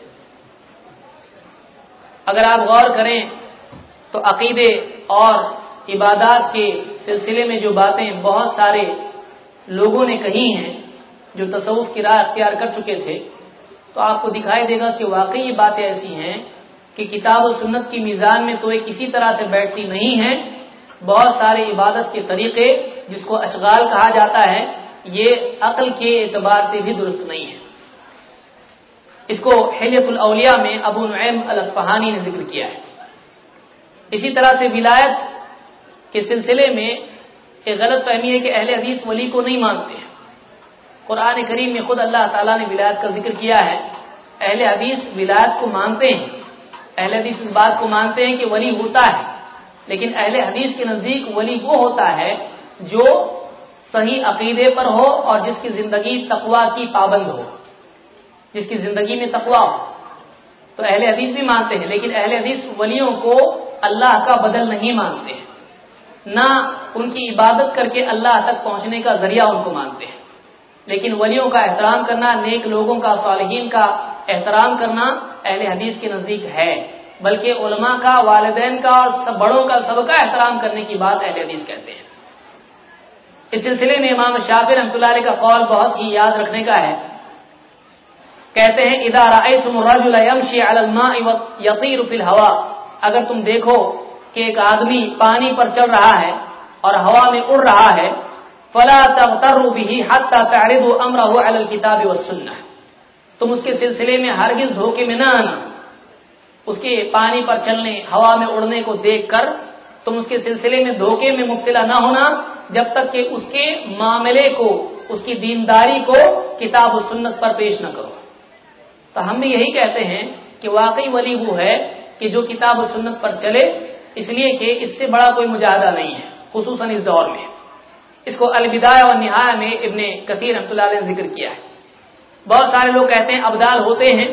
اگر آپ غور کریں تو عقیدے اور عبادات کے سلسلے میں جو باتیں بہت سارے لوگوں نے کہی ہیں جو تصوف کی راہ اختیار کر چکے تھے، تو آپ کو دکھائی دے گا کہ واقعی یہ باتیں ایسی ہیں کہ کتاب و سنت کی میزان میں تو یہ کسی طرح سے بیٹھتی نہیں ہیں۔ بہت سارے عبادت کے طریقے جس کو اشغال کہا جاتا ہے، یہ عقل کے اعتبار سے بھی درست نہیں ہے۔ اس کو حلیۃ الاولیاء میں ابو نعیم الاصفہانی نے ذکر کیا ہے۔ اسی طرح سے ولایت کے سلسلے میں ایک غلط فہمی ہے کہ اہل حدیث ولی کو نہیں مانتے ہیں۔ قرآن کریم میں خود اللہ تعالیٰ نے ولایت کا ذکر کیا ہے، اہل حدیث ولایت کو مانتے ہیں، اہل حدیث اس بات کو مانتے ہیں کہ ولی ہوتا ہے، لیکن اہل حدیث کے نزدیک ولی وہ ہوتا ہے جو صحیح عقیدے پر ہو اور جس کی زندگی تقوی کی پابند ہو، جس کی زندگی میں تقوی ہو۔ تو اہل حدیث بھی مانتے ہیں، لیکن اہل حدیث ولیوں کو اللہ کا بدل نہیں مانتے ہیں، نہ ان کی عبادت کر کے اللہ تک پہنچنے کا ذریعہ ان کو مانتے ہیں۔ لیکن ولیوں کا احترام کرنا، نیک لوگوں کا، صالحین کا احترام کرنا اہل حدیث کے نزدیک ہے، بلکہ علماء کا، والدین کا اور سب بڑوں کا، سب کا احترام کرنے کی بات اہل حدیث کہتے ہیں۔ اس سلسلے میں امام شافعی رحمۃ اللہ علیہ کا قول بہت ہی یاد رکھنے کا ہے۔ کہتے ہیں اذا رأيتم الرجل يمشي على الماء ويطير في الهواء، اگر تم دیکھو کہ ایک آدمی پانی پر چل رہا ہے اور ہوا میں اڑ رہا ہے، فلا تغتروا به حتى تعرضوا امره على الكتاب والسنه، تم اس کے سلسلے میں ہرگز دھوکے میں نہ آنا۔ اس کے پانی پر چلنے، ہوا میں اڑنے کو دیکھ کر تم اس کے سلسلے میں دھوکے میں مبتلا نہ ہونا، جب تک کہ اس کے معاملے کو، اس کی دینداری کو کتاب و سنت پر پیش نہ کرو۔ تو ہم بھی یہی کہتے ہیں کہ واقعی ولی وہ ہے کہ جو کتاب و سنت پر چلے، اس لیے کہ اس سے بڑا کوئی مجاہدہ نہیں ہے، خصوصاً اس دور میں۔ اس کو البدایہ والنہایہ میں ابن کثیر رحمۃ اللہ علیہ نے ذکر کیا ہے۔ بہت سارے لوگ کہتے ہیں ابدال ہوتے ہیں،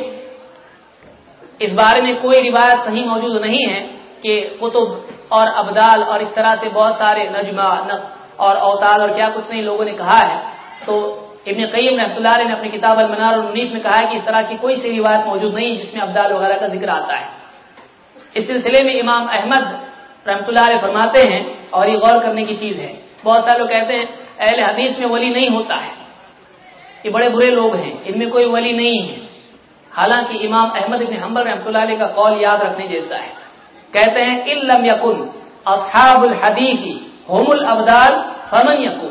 اس بارے میں کوئی روایت صحیح موجود نہیں ہے کہ قطب اور ابدال اور اس طرح سے بہت سارے نجمہ اور اوتاد اور کیا کچھ نہیں لوگوں نے کہا ہے۔ تو ابن قیم رحمۃ اللہ علیہ نے اپنی کتاب المنار المنیف میں کہا ہے کہ اس طرح کی کوئی سی روایت موجود نہیں جس میں ابدال وغیرہ کا ذکر آتا ہے۔ اس سلسلے میں امام احمد رحمۃ اللہ علیہ فرماتے ہیں، اور یہ غور کرنے کی چیز ہے، بہت سارے لوگ کہتے ہیں اہل حدیث میں ولی نہیں ہوتا ہے، یہ بڑے برے لوگ ہیں، ان میں کوئی ولی نہیں ہے۔ حالانکہ امام احمد بن حنبل رحمۃ اللہ علیہ کا قول یاد رکھنے جیسا ہے۔ کہتے ہیں ان لم یکن اصحاب الحدیث هم الابدال فمن یکون،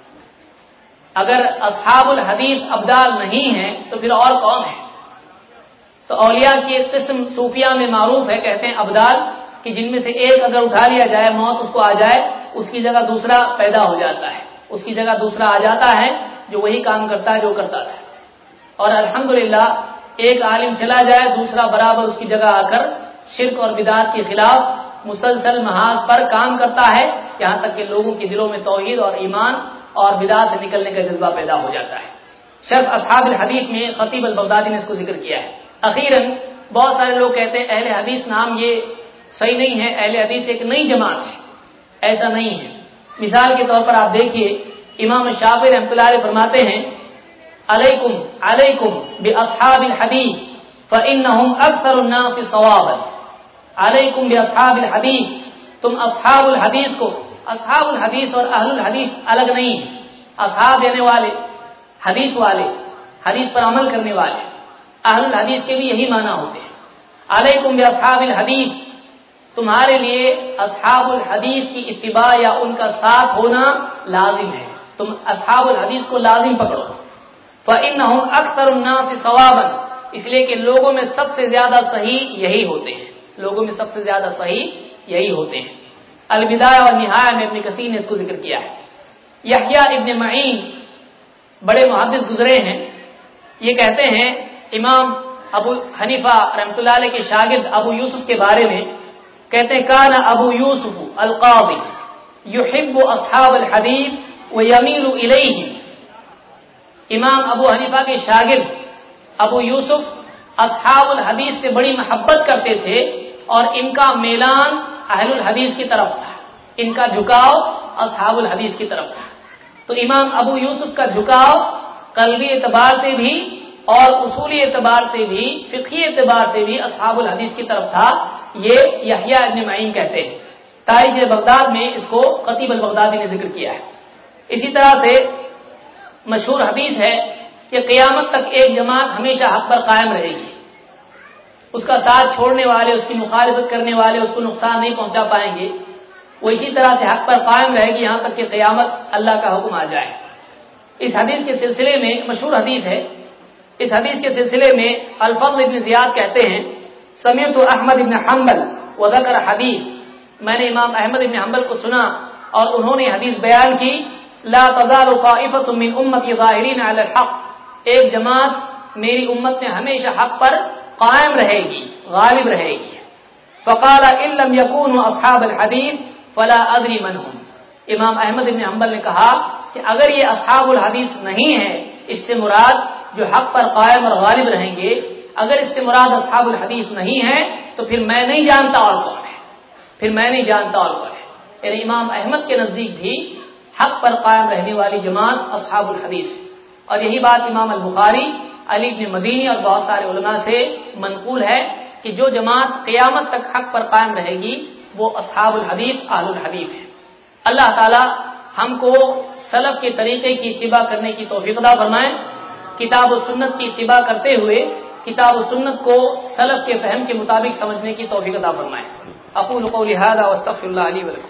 اگر اصحاب الحدیث ابدال نہیں ہیں تو پھر اور کون ہے؟ تو اولیاء کی ایک قسم صوفیہ میں معروف ہے، کہتے ہیں ابدال، کہ جن میں سے ایک اگر اٹھا لیا جائے، موت اس کو آ جائے، اس کی جگہ دوسرا پیدا ہو جاتا ہے، اس کی جگہ دوسرا آ جاتا ہے جو وہی کام کرتا ہے جو کرتا تھا۔ اور الحمدللہ ایک عالم چلا جائے، دوسرا برابر اس کی جگہ آ کر شرک اور بدعت کے خلاف مسلسل محاذ پر کام کرتا ہے، یہاں تک کہ لوگوں کے دلوں میں توحید اور ایمان اور بدعت سے نکلنے کا جذبہ پیدا ہو جاتا ہے۔ شرف اصحاب الحدیث میں خطیب البغدادی نے اس کو ذکر کیا ہے۔ اخیراً بہت سارے لوگ کہتے ہیں اہل حدیث نام یہ صحیح نہیں ہے، اہل حدیث ایک نئی جماعت ہے، ایسا نہیں ہے۔ مثال کے طور پر آپ دیکھیے امام شافعی رحمۃ اللہ علیہ فرماتے ہیں علیکم علیکم باصحاب الحدیث فانہم اکثر الناس صوابا، علیکم باصحاب الحدیث، تم اصحاب الحدیث کو، اصحاب الحدیث اور اہل الحدیث الگ نہیں ہیں، اصحاب یعنی والے، حدیث والے، حدیث پر عمل کرنے والے، اہل الحدیث کے بھی یہی معنی ہوتے ہیں۔ علیکم باصحاب الحدیث، تمہارے لیے اصحاب الحدیث کی اتباع یا ان کا ساتھ ہونا لازم ہے، تم اصحاب الحدیث کو لازم پکڑو۔ فإنہم اکثر الناس صوابا، اس لیے کہ لوگوں میں سب سے زیادہ صحیح یہی ہوتے ہیں، لوگوں میں سب سے زیادہ صحیح یہی ہوتے ہیں۔ البدایہ والنہایہ میں ابن کثیر نے اس کو ذکر کیا ہے۔ یحییٰ ابن معین بڑے محدث گزرے ہیں، یہ کہتے ہیں امام ابو حنیفہ رحمۃ اللہ علیہ کے شاگرد ابو یوسف کے بارے میں، کہتے ہیں کان ابو یوسف القاضی یحب اصحاب الحدیث ویمیل الیہم، امام ابو حنیفہ کے شاگرد ابو یوسف اصحاب الحدیث سے بڑی محبت کرتے تھے اور ان کا میلان اہل الحدیث کی طرف تھا، ان کا جھکاؤ اصحاب الحدیث کی طرف تھا۔ تو امام ابو یوسف کا جھکاؤ قلبی اعتبار سے بھی اور اصولی اعتبار سے بھی، فقہی اعتبار سے بھی اصحاب الحدیث کی طرف تھا، یہ یحییٰ ابن معین کہتے ہیں۔ تاریخ بغداد میں اس کو خطیب البغدادی نے ذکر کیا ہے۔ اسی طرح سے مشہور حدیث ہے کہ قیامت تک ایک جماعت ہمیشہ حق پر قائم رہے گی، اس کا ساتھ چھوڑنے والے، اس کی مخالفت کرنے والے اس کو نقصان نہیں پہنچا پائیں گے، وہ اسی طرح سے حق پر قائم رہے گی یہاں تک کہ قیامت اللہ کا حکم آ جائے۔ اس حدیث کے سلسلے میں مشہور حدیث ہے، اس حدیث کے سلسلے میں الفضل ابن زیاد کہتے ہیں سمعت احمد ابن حنبل وذکر حدیث، میں نے امام احمد ابن حنبل کو سنا اور انہوں نے حدیث بیان کی، لا تزال طائفة من امتی ظاہرین علی الحق، ایک جماعت میری امت میں ہمیشہ حق پر قائم رہے گی، غالب رہے گی۔ فقال ان لم يكونوا اصحاب الحديث فلا ادري من هم، امام احمد بن حنبل نے کہا کہ اگر یہ اصحاب الحدیث نہیں ہے، اس سے مراد جو حق پر قائم اور غالب رہیں گے، اگر اس سے مراد اصحاب الحدیث نہیں ہے تو پھر میں نہیں جانتا اور کون ہے، پھر میں نہیں جانتا اور کون ہے۔ یعنی امام احمد کے نزدیک بھی حق پر قائم رہنے والی جماعت اصحاب الحدیث ہے، اور یہی بات امام البخاری، علی بن مدینی اور بہت سارے علماء سے منقول ہے کہ جو جماعت قیامت تک حق پر قائم رہے گی وہ اصحاب الحدیث اہل الحدیث ہے۔ اللہ تعالی ہم کو سلف کے طریقے کی اتباع کرنے کی توفیق عطا فرمائے، کتاب و سنت کی اتباع کرتے ہوئے کتاب و سنت کو سلف کے فہم کے مطابق سمجھنے کی توفیق عطا فرمائے۔ اقول قولی ھذا واستغفر اللہ لی ولکم۔